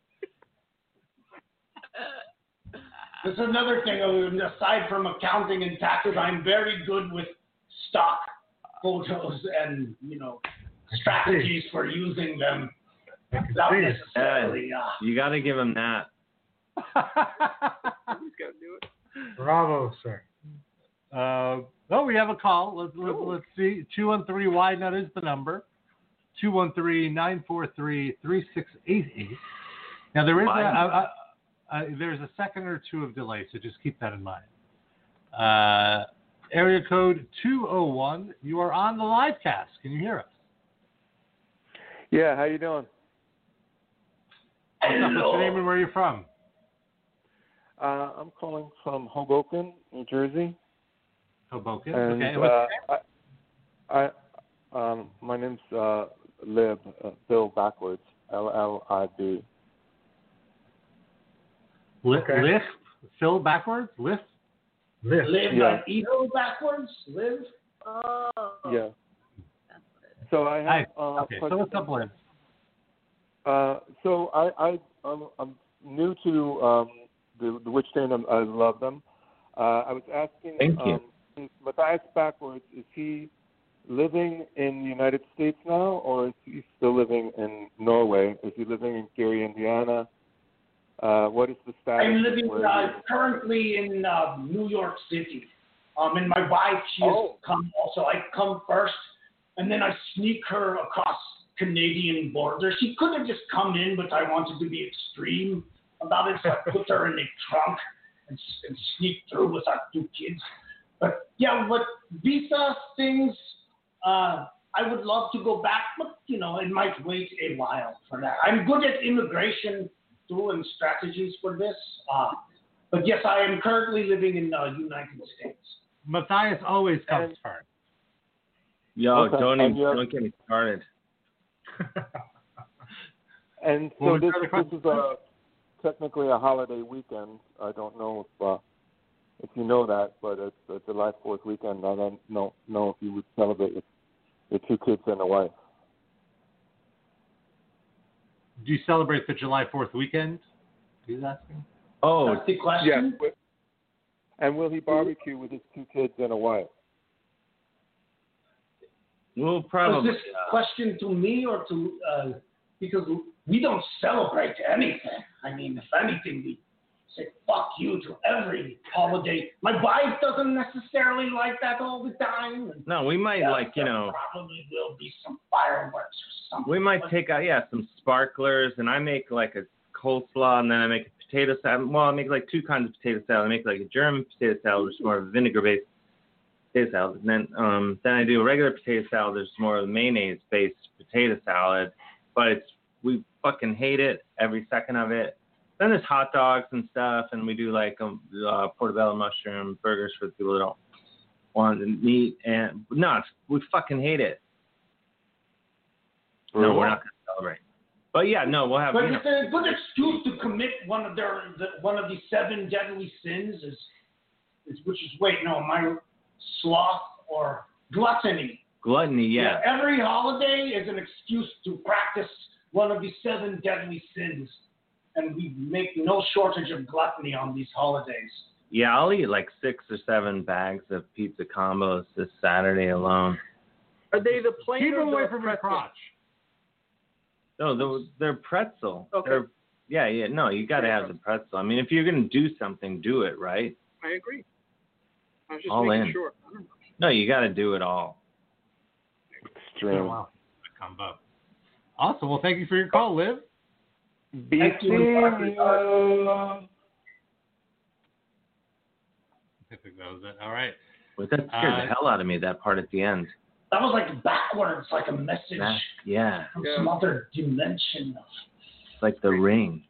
H: That's another thing. uh, Aside from accounting and taxes, I'm very good with stock photos and, you know, strategies for using them without
C: see.
H: necessarily. Uh,
G: You got to give him that.
F: Somebody's got to do it.
C: Bravo, sir.
E: Uh, oh, we have a call. Let's, let's, let's see. two one three Y N U T is the number. two one three, nine four three, three six eight eight. Now, there is a, a, a, a, there's a second or two of delay, so just keep that in mind. Uh, area code two oh one. You are on the live cast. Can you hear us?
I: Yeah, how you doing?
E: What's up? What's your name and where are you from?
I: Uh, I'm calling from Hoboken, New Jersey.
E: Hoboken.
I: And,
E: Okay.
I: uh, I, I, um, my name's uh, Lib, uh, Bill backwards, L L I B.
E: Lift,
C: Okay.
E: lift, Phil backwards, lift.
C: Lift.
H: live
I: Yeah.
H: like evil backwards. Live.
B: Oh.
I: Yeah.
B: That's what it is.
I: So I
E: Hi.
I: have. Uh,
E: Okay. So
I: question-
E: what's up, Liv?
I: Uh, so I, I, I'm, I'm new to um, the, the Witch Kingdom. I love them. Uh, I was asking.
G: Thank you.
I: Um, Matthias backwards. Is he living in the United States now, or is he still living in Norway? Is he living in Gary, Indiana? Uh, what is the status?
H: I'm
I: of
H: living
I: where
H: uh,
I: he is?
H: currently in uh, New York City. Um, and my wife, she has
I: Oh.
H: come also. I come first, and then I sneak her across Canadian border. She could have just come in, but I wanted to be extreme about it, so I put her in a trunk and, and sneak through with our two kids. But yeah, but visa things, uh, I would love to go back, but you know, it might wait a while for that. I'm good at immigration too and strategies for this. Uh, but yes, I am currently living in the uh, United States.
E: Matthias always comes
I: And-
E: first.
G: Yo,
I: Okay,
G: don't
I: and
G: even
I: you're-
G: don't get me started.
I: And
E: What
I: so
E: was
I: this,
E: the other
I: this
E: question?
I: is a, technically a holiday weekend. I don't know if uh, if you know that, but it's a July fourth weekend. I don't know, know if you would celebrate with your two kids and a wife.
E: Do you celebrate the July fourth weekend? He's asking.
G: Oh,
H: That's the question.
I: Yes. And will he barbecue with his two kids and a wife?
G: we'll
H: Was
G: probably.
H: this question to me or to, uh, because we don't celebrate anything. I mean, if anything, we say fuck you to every holiday. My wife doesn't necessarily like that all the time. And
G: No, we might
H: yeah,
G: like you
H: there
G: know.
H: probably will be some fireworks or something.
G: We might
H: but
G: take out yeah some sparklers, and I make like a coleslaw, and then I make a potato salad. Well, I make like two kinds of potato salad. I make like a German potato salad, which is more of a vinegar-based potato salad. And then um then I do a regular potato salad. There's more of a mayonnaise-based potato salad, but it's we fucking hate it every second of it. Then there's hot dogs and stuff, and we do like um, uh, portobello mushroom burgers for the people that don't want the meat. And no, it's, we fucking hate it. No, we're not gonna celebrate. But yeah, no, we'll have.
H: But
G: You know,
H: it's a good excuse to commit one of their the, one of the seven deadly sins is, is which is wait no my sloth or gluttony.
G: gluttony, yeah.
H: Every holiday is an excuse to practice one of the seven deadly sins, and we make no shortage of gluttony on these holidays.
G: Yeah, I'll eat like six or seven bags of pizza combos this Saturday alone.
F: Are they the plain
E: Keep
F: or
E: them away
F: the
E: from your
F: pretzel?
E: crotch.
G: No, they're, they're pretzel.
F: Okay.
G: They're, yeah, yeah. No, you got to have the pretzel. I mean, if you're going to do something, do it, right?
F: I agree. I was just
G: All
F: making
G: in.
F: sure. I don't know.
G: No, you got to do it all.
I: Extreme.
E: Wow. Combo. Awesome. Well, thank you for your call, Liv.
I: Be
H: Thank you.
I: serious.
E: I think that was it. All right.
G: But that scared
E: Uh,
G: the hell out of me, that part at the end.
H: That was like backwards, like a message
G: That, yeah,
H: from
F: Yeah.
H: some other dimension.
G: it's like the ring.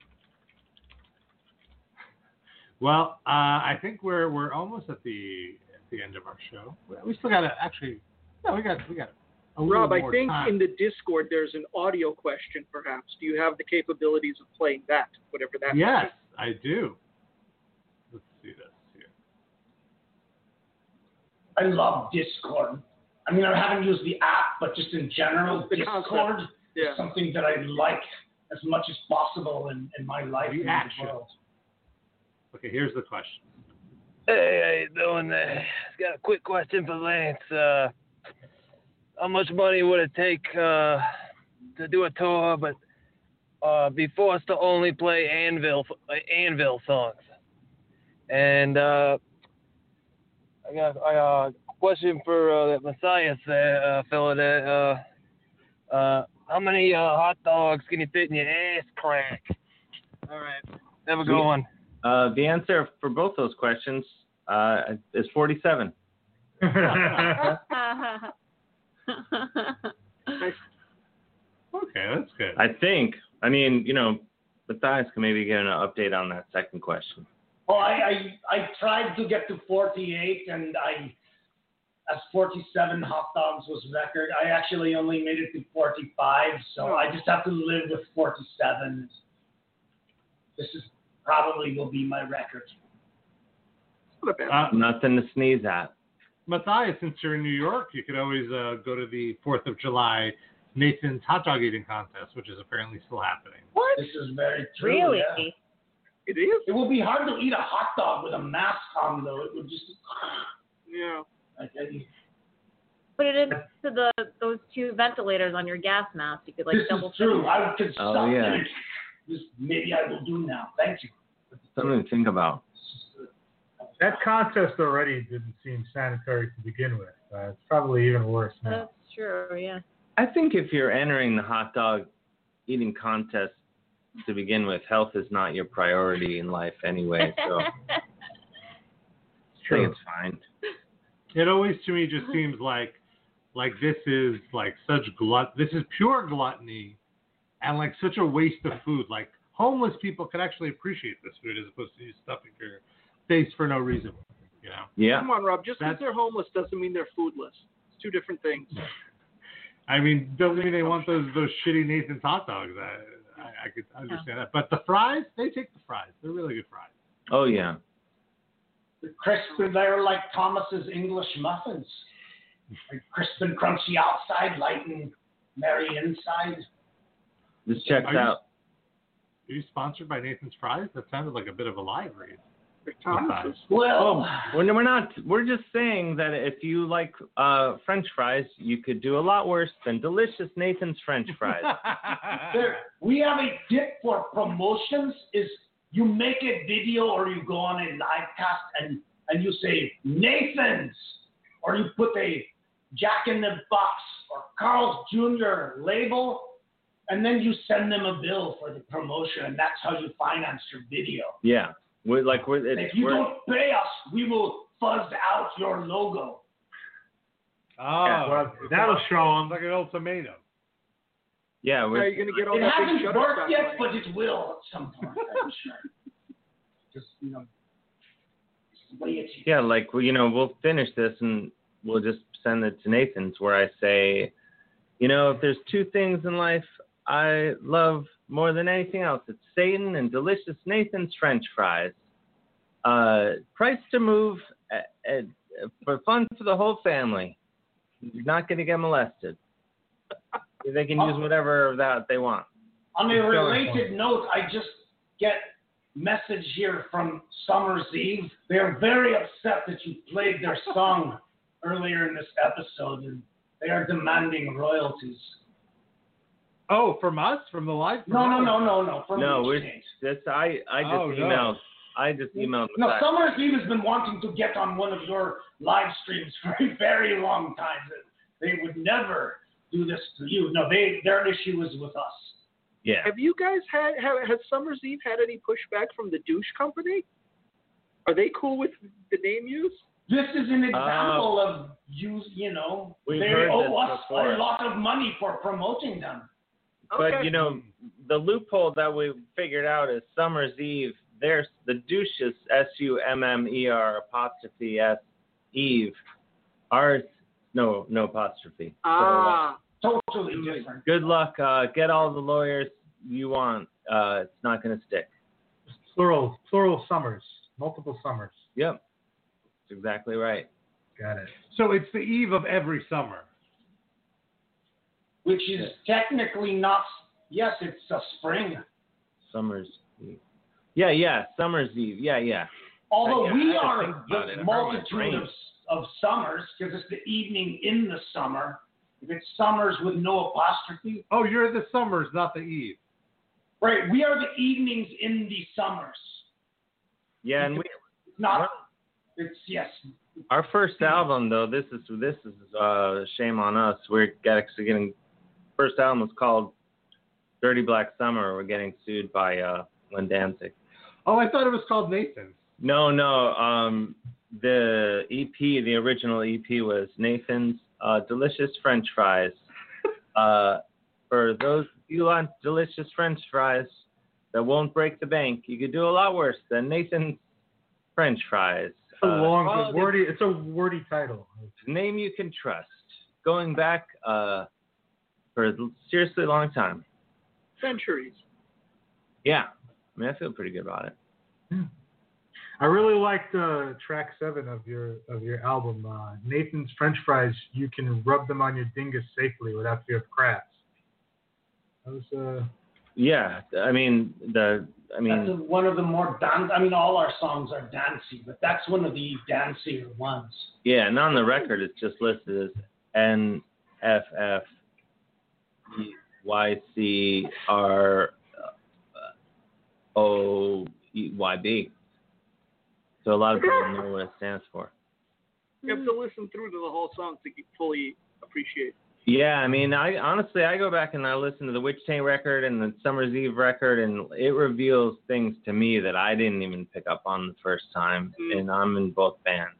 E: Well, uh, I think we're we're almost at the at the end of our show. We still got to actually. No, we got we got a little
F: Rob, I
E: more
F: think
E: time.
F: in the Discord there's an audio question, perhaps. Do you have the capabilities of playing that, whatever that
E: Yes,
F: is?
E: I do. Let's see this here.
H: I love Discord. I mean, I haven't used the app, but just in general,
F: The
H: Discord
F: concept. Yeah.
H: is something that I like as much as possible in, in my life
E: The
H: and in
E: action.
H: the world.
E: Okay, here's the question.
J: Hey, how you doing there? Got a quick question for Lance. Uh, how much money would it take uh, to do a tour, but uh, be forced to only play Anvil uh, Anvil songs? And uh, I got a uh, question for uh, that Messiah there, uh, fella there. Uh, uh, how many uh, hot dogs can you fit in your ass crack? All right, have a good one.
G: Uh, the answer for both those questions uh, is forty-seven.
E: Okay, that's good.
G: I think. I mean, you know, Matthias can maybe get an update on that second question.
H: Well, I, I, I tried to get to forty-eight, and I, as forty-seven hot dogs was record, I actually only made it to forty-five, so I just have to live with forty-seven. This is probably will be my record.
F: Not a bad
E: Uh,
G: Nothing to sneeze at.
E: Matthias, since you're in New York, you could always uh, go to the fourth of July Nathan's hot dog eating contest, which is apparently still happening.
B: What?
H: This is very true.
B: Really?
H: Yeah.
F: It is?
H: It would be hard to eat a hot dog with a mask on, though. It would just.
F: Yeah.
H: Like, I,
B: Put it into the those two ventilators on your gas mask. You could like
H: this
B: double
H: is true. I could
G: Oh,
H: suck
G: yeah.
H: it. This maybe I will do now. Thank you.
G: Something to think about.
C: That contest already didn't seem sanitary to begin with. Uh, it's probably even worse now.
B: That's true. Yeah.
G: I think if you're entering the hot dog eating contest to begin with, health is not your priority in life anyway, so I think it's fine.
E: It always to me just seems like like this is like such glut. This is pure gluttony, and like such a waste of food. Like homeless people could actually appreciate this food as opposed to you stuffing your face for no reason. You know.
G: Yeah.
F: Come on, Rob. Just because
E: That's-
F: they're homeless doesn't mean they're foodless. It's two different things.
E: I mean, doesn't mean they want those those shitty Nathan's hot dogs. I, I, I could understand that. But the fries, they take the fries. They're really good fries.
G: Oh, yeah.
H: The crisp, they're like Thomas's English muffins. Like crisp and crunchy outside, light and merry inside.
G: This checks
E: Are you-
G: out.
E: Are you sponsored by Nathan's Fries? That sounded like a bit of a live read.
F: They're Thomas's.
H: Well,
G: We're, we're not. We're just saying that if you like uh, French fries, you could do a lot worse than delicious Nathan's French fries.
H: there, we have a tip for promotions is you make a video or you go on a live cast and, and you say Nathan's, or you put a Jack in the Box or Carl's Junior label, and then you send them a bill for the promotion, and that's how you finance your video.
G: Yeah. We're like we're. It's,
H: If you
G: we're
H: don't pay us, we will fuzz out your logo.
E: Oh,
C: well, that'll show them.
E: like an old tomato.
G: yeah.
F: How are
G: We're,
F: you going to get all
H: It
F: that big
H: hasn't
F: Shutterstock
H: worked yet,
F: money?
H: but it will at some point, I'm sure. Just, you know, just the way it is.
G: yeah. Like well, you know, we'll finish this and we'll just send it to Nathan's where I say, you know, if there's two things in life I love more than anything else, it's Satan and delicious Nathan's French fries. Uh, price to move at, at, for fun for the whole family. You're not going to get molested. They can use whatever that they want.
H: On a
C: It's going
H: related note, I just get message here from Summer's Eve. They are very upset that you played their song earlier in this episode, and they are demanding royalties.
E: Oh, from us? From the live?
H: No, no, no, no, no. From
G: No,
H: the
G: we're
H: exchange.
G: just I I just
E: Oh, no.
G: emailed I just emailed
H: No,
G: Messiah.
H: Summer's Eve has been wanting to get on one of your live streams for a very long time. They would never do this to you. No, they their issue is with us.
G: Yeah.
F: Have you guys had have, has Summer's Eve had any pushback from the douche company? Are they cool with the name use?
H: This is an example uh, of use. You know,
G: We've
H: they
G: heard
H: owe
G: this
H: us
G: before.
H: a lot of money for promoting them.
G: But
F: Okay.
G: you know, the loophole that we figured out is Summer's Eve. There's the douche is S U M M E R apostrophe S Eve. Ours no no apostrophe.
F: Ah.
H: Totally
G: So,
H: different.
G: good luck. Uh, get all the lawyers you want. Uh, it's not going to stick.
C: Plural, plural summers, multiple summers.
G: Yep. That's exactly right.
C: Got it.
E: So it's the eve of every summer.
H: Which is technically not. Yes, it's a spring.
G: Summer's Eve. Yeah, yeah. Summer's Eve. Yeah, yeah.
H: Although
G: Yeah,
H: we
G: I had to
H: are
G: think about it.
H: the
G: It hurt my
H: multitude
G: brain.
H: of, of summers, because it's the evening in the summer. If it's summers with no apostrophe.
E: Oh, you're the summers, not the eve.
H: Right, we are the evenings in the summers.
G: Yeah, and we
H: It's not, it's, yes.
G: our first album though. This is this is uh, shame on us. We're actually getting first album was called Dirty Black Summer. We're getting sued by uh, Glenn Danzig.
E: Oh, I thought it was called Nathan's.
G: No, no. Um, the E P, the original E P was Nathan's uh, Delicious French Fries. Uh, for those of you who want delicious French fries that won't break the bank, you could do a lot worse than Nathan's French Fries.
C: It's a long,
G: Uh,
C: it's wordy. It's a wordy title.
G: name you can trust. Going back uh, for a seriously long time.
F: Centuries.
G: Yeah, I mean, I feel pretty good about it.
C: Hmm. I really liked uh, track seven of your of your album, uh, Nathan's French Fries. You can rub them on your dingus safely without fear of crabs. That was uh.
G: Yeah, I mean the. I mean,
H: That's a, one of the more dance. I mean, all our songs are dancey, but that's one of the dancier ones.
G: yeah, and on the record it's just listed as N F F Y C R O Y B. So a lot of people know what it stands for.
F: You have to listen through to the whole song to fully appreciate.
G: Yeah, I mean, I honestly I go back and I listen to the Witch Taint record and the Summer's Eve record, and it reveals things to me that I didn't even pick up on the first time,
F: Mm.
G: and I'm in both bands.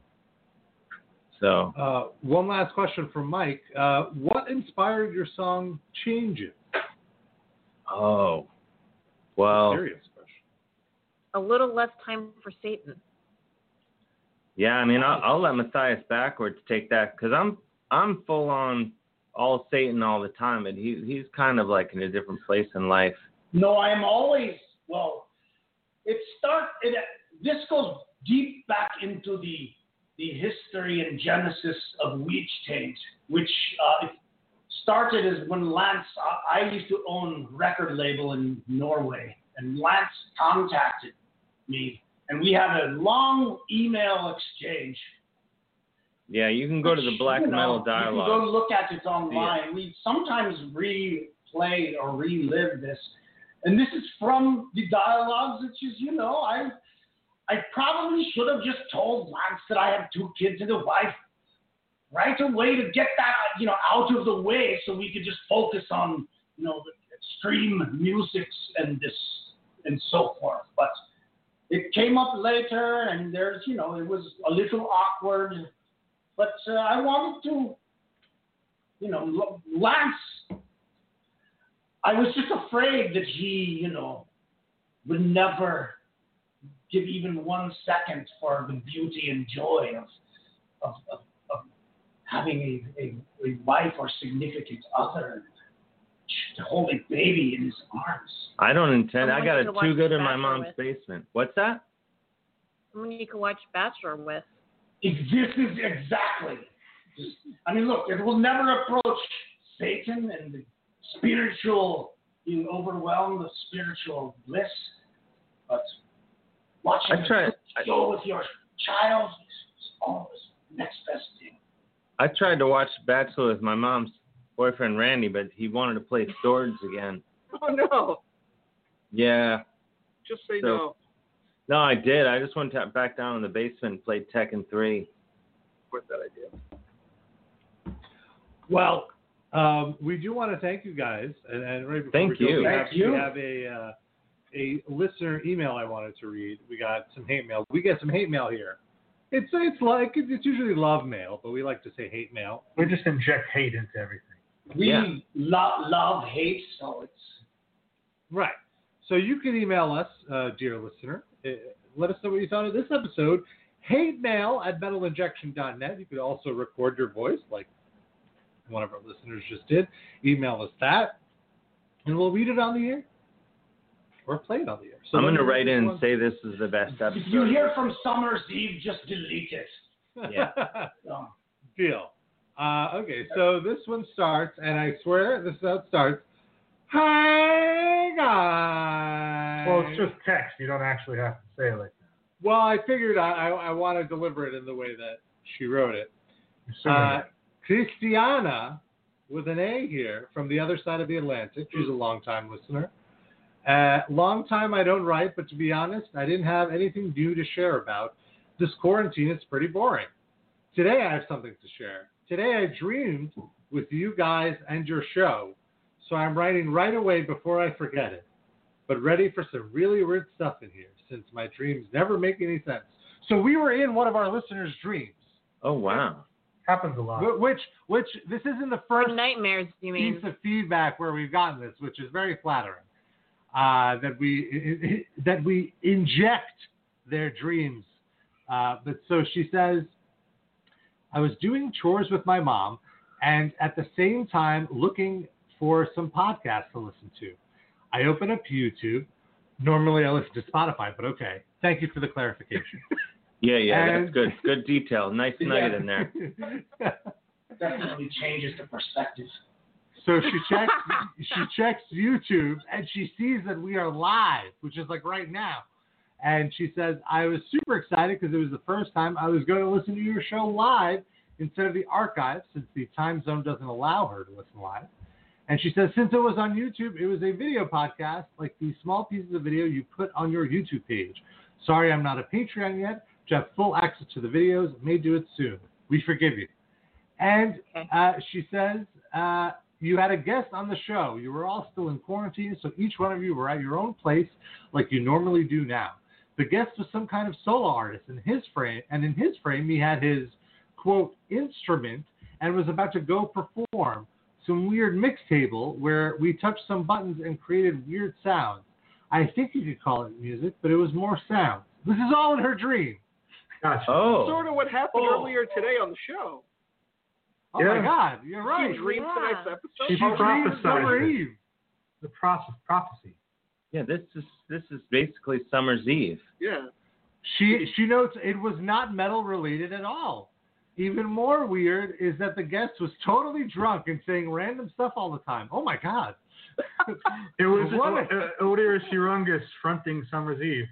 G: So
E: Uh, one last question from Mike. Uh, what inspired your song Changes?
G: Oh, well,
E: Serious question.
B: A little less time for Satan.
G: yeah. I mean, I'll, I'll let Matthias backwards take that because I'm I'm full on all Satan all the time, but he he's kind of like in a different place in life.
H: No, I am always, well, it start, it, this goes deep back into the the history and genesis of Witch Taint, which uh, it started as when Lance, I, I used to own a record label in Norway, and Lance contacted me, and we had a long email exchange.
G: Yeah, you can go to the
H: Which,
G: Black
H: you know,
G: Metal
H: You can
G: Dialogue.
H: go look at it online. We sometimes replay or relive this. And this is from the dialogues, which is, you know, I I probably should have just told Lance that I have two kids and a wife right away to get that, you know, out of the way so we could just focus on, you know, the extreme musics and this and so forth. But it came up later, and there's, you know, it was a little awkward. But uh, I wanted to, you know, Lance, I was just afraid that he, you know, would never give even one second for the beauty and joy of of, of, of having a, a, a wife or significant other, to hold a baby in his arms.
G: I don't intend. I
B: Someone
G: got
B: you
G: it
B: could
G: too
B: watch
G: good in my
B: Bachelor
G: mom's
B: with.
G: basement. What's that?
B: Someone you can watch Bachelor with.
H: This is exactly. I mean, look, it will never approach Satan and the spiritual, being overwhelmed with spiritual bliss. But watching
G: I tried.
H: a show with your child is always the next best thing.
G: I tried to watch Bachelor with my mom's boyfriend Randy, but he wanted to play swords again.
F: Oh no!
G: Yeah.
F: Just say
G: So-
F: no.
G: No, I did. I just went to, back down in the basement and played Tekken three.
F: What's that idea?
E: Well, um, we do want to thank you guys, and, and right before
G: Thank
E: we go,
G: you.
E: we have,
H: Thank you.
E: we have a uh, a listener email I wanted to read. We got some hate mail. We get some hate mail here. It's it's like it's usually love mail, but we like to say hate mail.
C: We just inject hate into everything.
H: We
G: Yeah.
H: lo- love hate, so it's
E: Right. So you can email us, uh, dear listener. Uh, let us know what you thought of this episode. Hate mail at metal injection dot net. You could also record your voice like one of our listeners just did. Email us that, and we'll read it on the air or play it on the air. So
G: I'm going to
E: those are
G: write
E: the
G: in and
E: ones-
G: say this is the best episode.
H: if you hear from Summer's Eve, just delete it.
G: Yeah.
H: So,
E: Deal. Uh, okay, so this one starts, and I swear this is how it starts. Hi, guys.
C: Well, it's just text. You don't actually have to say it like that.
E: Well, I figured I, I, I want to deliver it in the way that she wrote it. Uh, Christiana, with an A here, from the other side of the Atlantic. She's a long-time listener. Uh, long time I don't write, but to be honest, I didn't have anything new to share about. This quarantine is pretty boring. Today I have something to share. Today I dreamed with you guys and your show, so I'm writing right away before I forget it. But ready for some really weird stuff in here, since my dreams never make any sense. So we were in one of our listeners' dreams.
G: Oh, wow.
C: Happens a lot.
E: Wh- Which, which, this isn't the first
B: Nightmares, you mean?
E: piece of feedback where we've gotten this, which is very flattering. Uh, that we that we inject their dreams. Uh, but so she says, I was doing chores with my mom, and at the same time looking for some podcasts to listen to. I open up YouTube. Normally I listen to Spotify, but okay. Thank you for the clarification.
G: Yeah, yeah,
E: And-
G: that's good. Good detail. Nice nugget in there.
H: definitely changes the perspective.
E: So she checks she checks YouTube and she sees that we are live, which is like right now. And she says, I was super excited because it was the first time I was going to listen to your show live instead of the archive, since the time zone doesn't allow her to listen live. And she says, since it was on YouTube, it was a video podcast, like the small pieces of video you put on your YouTube page. Sorry, I'm not a Patreon yet. To have full access to the videos, may do it soon. We forgive you. And uh, she says, uh, you had a guest on the show. You were all still in quarantine, so each one of you were at your own place like you normally do now. The guest was some kind of solo artist in his frame, and in his frame he had his, quote, instrument and was about to go perform some weird mix table where we touched some buttons and created weird sounds. I think you could call it music, but it was more sound. This is all in her dream.
C: Gotcha.
G: Oh.
F: Sort of what happened
E: Oh.
F: earlier today on the show.
E: Oh
C: Yeah.
E: my God, you're right.
F: Did you dream
B: Yeah.
F: tonight's episode?
C: She
E: Dream
C: prophesied
E: Summer
C: it.
E: Eve.
C: The process, prophecy.
G: Yeah, this is this is basically Summer's Eve.
F: Yeah.
E: She she notes it was not metal related at all. Even more weird is that the guest was totally drunk and saying random stuff all the time. Oh my God.
C: It was
E: What?
C: uh, Odir Shirungus fronting Summer's Eve.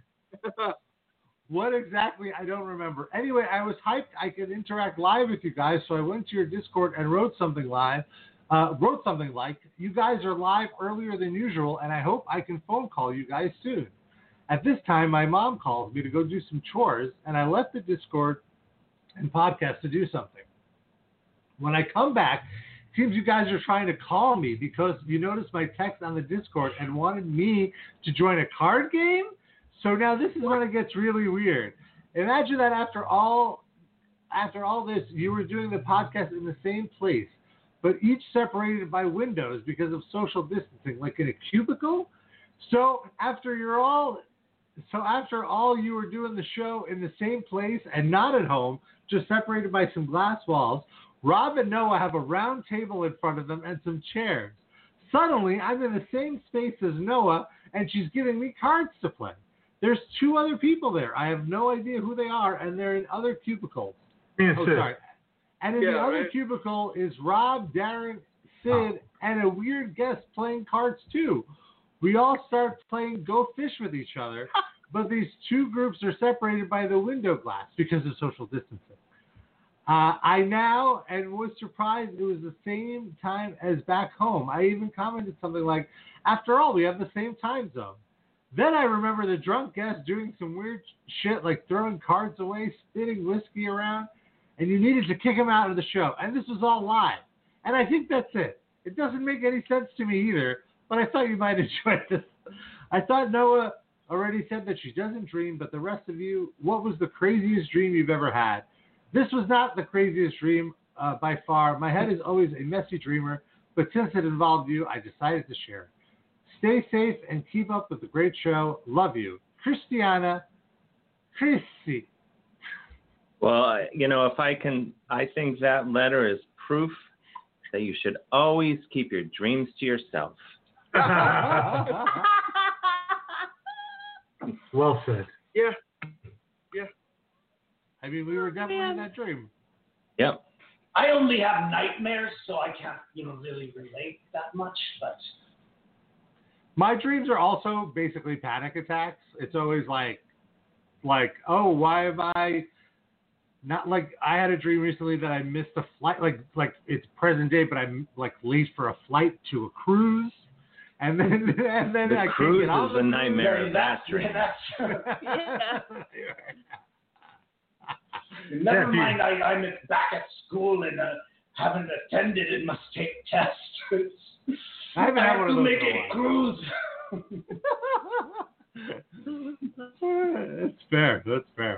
E: What exactly? I don't remember. Anyway, I was hyped I could interact live with you guys, so I went to your Discord and wrote something live. Uh, wrote something like, you guys are live earlier than usual, and I hope I can phone call you guys soon. At this time, my mom calls me to go do some chores, and I left the Discord and podcast to do something. When I come back, it seems you guys are trying to call me because you noticed my text on the Discord and wanted me to join a card game? So now this is when it gets really weird. Imagine that after all after all this, you were doing the podcast in the same place, but each separated by windows because of social distancing, like in a cubicle. So after you're all so after all you were doing the show in the same place and not at home, just separated by some glass walls, Rob and Noah have a round table in front of them and some chairs. Suddenly, I'm in the same space as Noah, and she's giving me cards to play. There's two other people there. I have no idea who they are, and they're in other cubicles.
C: Me and
E: Oh,
C: Sid.
E: sorry. And in
F: Yeah,
E: the other
F: right.
E: cubicle is Rob, Darren, Sid,
C: Oh.
E: and a weird guest playing cards too. We all start playing Go Fish with each other, but these two groups are separated by the window glass because of social distancing. Uh, I now, and was surprised it was the same time as back home. I even commented something like, after all, we have the same time zone. Then I remember the drunk guest doing some weird shit like throwing cards away, spitting whiskey around, and you needed to kick him out of the show. And this was all live. And I think that's it. It doesn't make any sense to me either, but I thought you might enjoy this. I thought Noah already said that she doesn't dream, but the rest of you, what was the craziest dream you've ever had? This was not the craziest dream uh, by far. My head is always a messy dreamer, but since it involved you, I decided to share. Stay safe and keep up with the great show. Love you. Christiana Chrissy.
G: Well, you know, if I can, I think that letter is proof that you should always keep your dreams to yourself.
C: Well said.
F: Yeah. Yeah.
E: I mean, we were definitely
B: Man.
E: in that dream.
G: Yep.
H: I only have nightmares, so I can't, you know, really relate that much. But
E: My dreams are also basically panic attacks. It's always like, like, oh, why have I not, like, I had a dream recently that I missed a flight, like, like it's present day, but I'm like late for a flight to a cruise. And then, and then
G: The
E: I
G: cruise
E: can't get on
G: is
E: the
G: a
E: cruise.
G: nightmare of that dream.
B: Yeah.
H: Never
C: Yeah,
H: mind, I, I'm back at school and uh, haven't attended and must take tests.
E: I haven't had
H: have
E: one
H: to
E: of those
H: make
E: in a
H: a cruise.
E: That's fair. That's fair.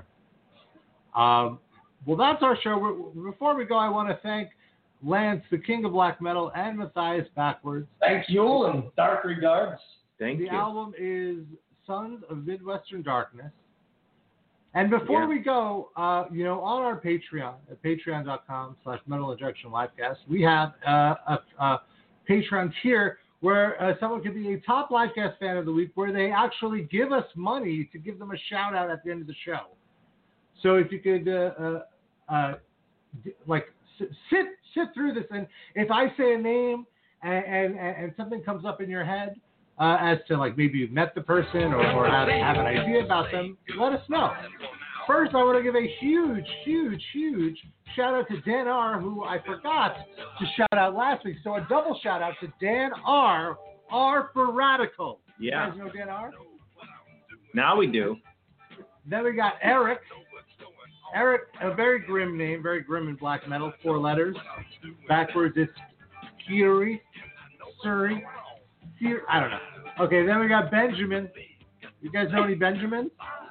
E: Um, well, that's our show. We're, before we go, I want to thank Lance, the king of black metal, and Matthias Backwards.
H: Thank you and dark regards.
G: Thank
E: the
G: you.
E: album is Sons of Midwestern Darkness. And before
G: Yeah.
E: we go, uh, you know, on our Patreon at patreon.com slash metal injection livecast, we have uh, a, a Patreon tier where uh, someone can be a top livecast fan of the week, where they actually give us money to give them a shout out at the end of the show. So if you could, uh, uh, uh, d- like, s- sit sit through this, and if I say a name and and, and something comes up in your head uh, as to, like, maybe you've met the person or, or have, have an idea about them, let us know. First, I want to give a huge, huge, huge shout out to Dan R., who I forgot to shout out last week. So a double shout out to Dan R. R for Radical.
G: Yeah.
E: You guys know Dan R.?
G: Now we do.
E: Then we got Eric. Eric, a very grim name, very grim in black metal, four letters. Backwards, it's Kiri, Surrey, Kiri, I don't know. Okay, then we got Benjamin. You guys know any Benjamins?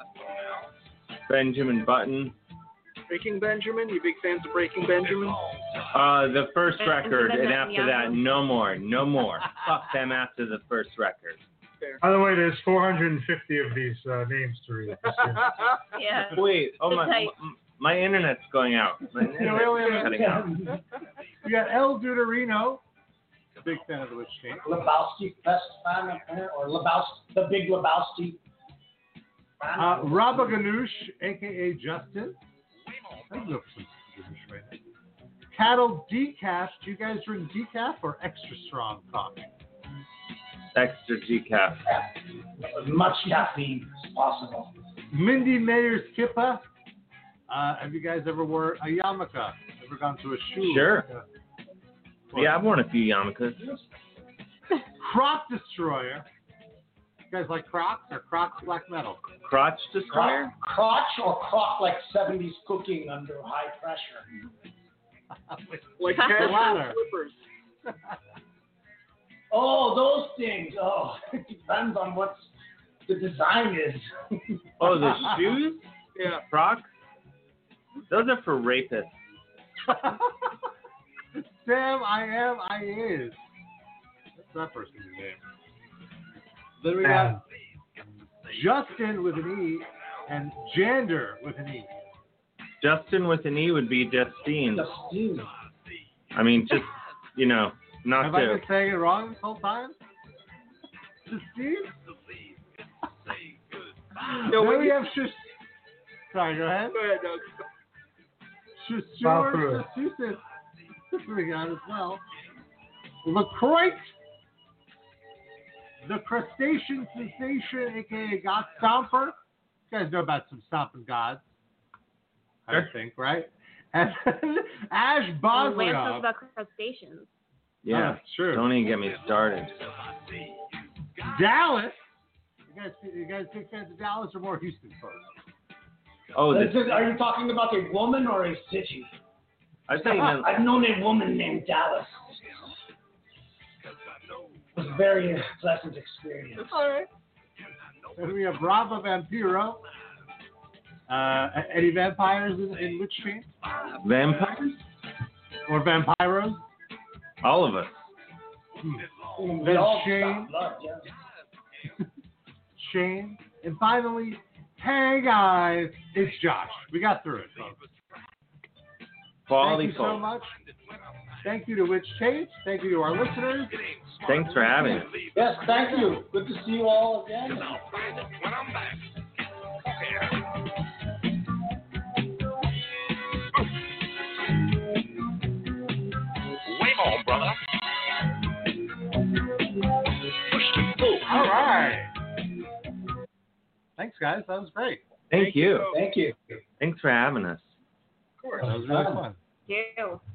G: Benjamin Button.
F: Breaking Benjamin? You big fans of Breaking Benjamin?
G: Uh, the first
B: Benjamin
G: record, and after that,
B: Netanyahu.
G: no more, no more. Fuck them after the first record.
C: By the way, there's four hundred fifty of these uh, names to read.
B: Yeah.
G: Wait, oh my,
B: It's
G: my, my internet's going out. My
E: Yeah, we only
G: internet's
E: have-
G: cutting out.
E: We got El Deuterino, big fan of the Witch King.
H: Lebowski best fan up there, or Lebowski, the big Lebowski. fan.
E: Uh, Rabba Ganoush, a k a. Justin. Let's go for some Ganoush right now. Cattle Decaf. Do you guys drink decaf or extra strong coffee?
G: Extra decaf.
H: As much caffeine as possible.
E: Mindy Mayer's Kippa. Uh, have you guys ever worn a yarmulke? Ever gone to a shoe?
G: Sure.
E: Uh,
G: Yeah, I've worn a few yarmulkes.
E: Croc Destroyer. You guys like Crocs or Crocs black metal?
G: Crotch destroyer?
H: Cro- crotch or croc like seventies cooking under high pressure.
F: Like
E: The
F: casual
E: latter.
F: slippers.
H: Oh, those things. Oh, it depends on what the design is.
G: Oh, the shoes?
F: Yeah.
G: Crocs? Those are for rapists.
E: Sam, I am, I is. That's that person's name. Then we got Justin with an E and Jander with an E.
G: Justin with an E would be Justine.
H: Justine.
G: I mean, just, you know, not
E: Have I
G: to.
E: been saying it wrong this whole time? Justine?
F: No,
E: then
F: when
E: we
F: you-
E: have Shish. Sorry, go ahead.
F: Go ahead, Doug.
C: Bow through
E: Shishore
C: it.
E: Massachusetts. We got as well. LaCroix. The Crustacean Sensation, a k a. God Stomper. You guys know about some stomping gods, I
G: Sure.
E: think, right? And Ash
B: Lance knows
E: Bosliov.
B: about crustaceans.
G: Yeah,
E: Oh, true.
G: Don't even get me started.
E: Dallas. You guys, you guys big fans of Dallas or more Houston first?
G: Oh,
H: Is
G: this,
H: it- are you talking about a woman or a city?
G: I thought you meant.
H: I've known a woman named Dallas. It was a very pleasant experience.
E: All right. And we have Brava Vampiro. Uh, any vampires in, in Lich Fiend?
G: Vampires?
E: Or vampiros?
G: All of us.
H: We
E: Then
H: all
E: Shane.
H: got blood, yeah.
E: Shane. And finally, hey guys, it's Josh. We got through it, folks.
G: Quality
E: Thank you so
G: folks.
E: much. Thank you to Witch Tapes. Thank you to our listeners.
G: Thanks for having us.
H: Yes, thank you. Good to see you all again.
E: All right. Thanks, guys. That was great.
G: Thank you.
H: Thank you.
G: Thanks for having us.
E: That was really fun.
B: Thank you.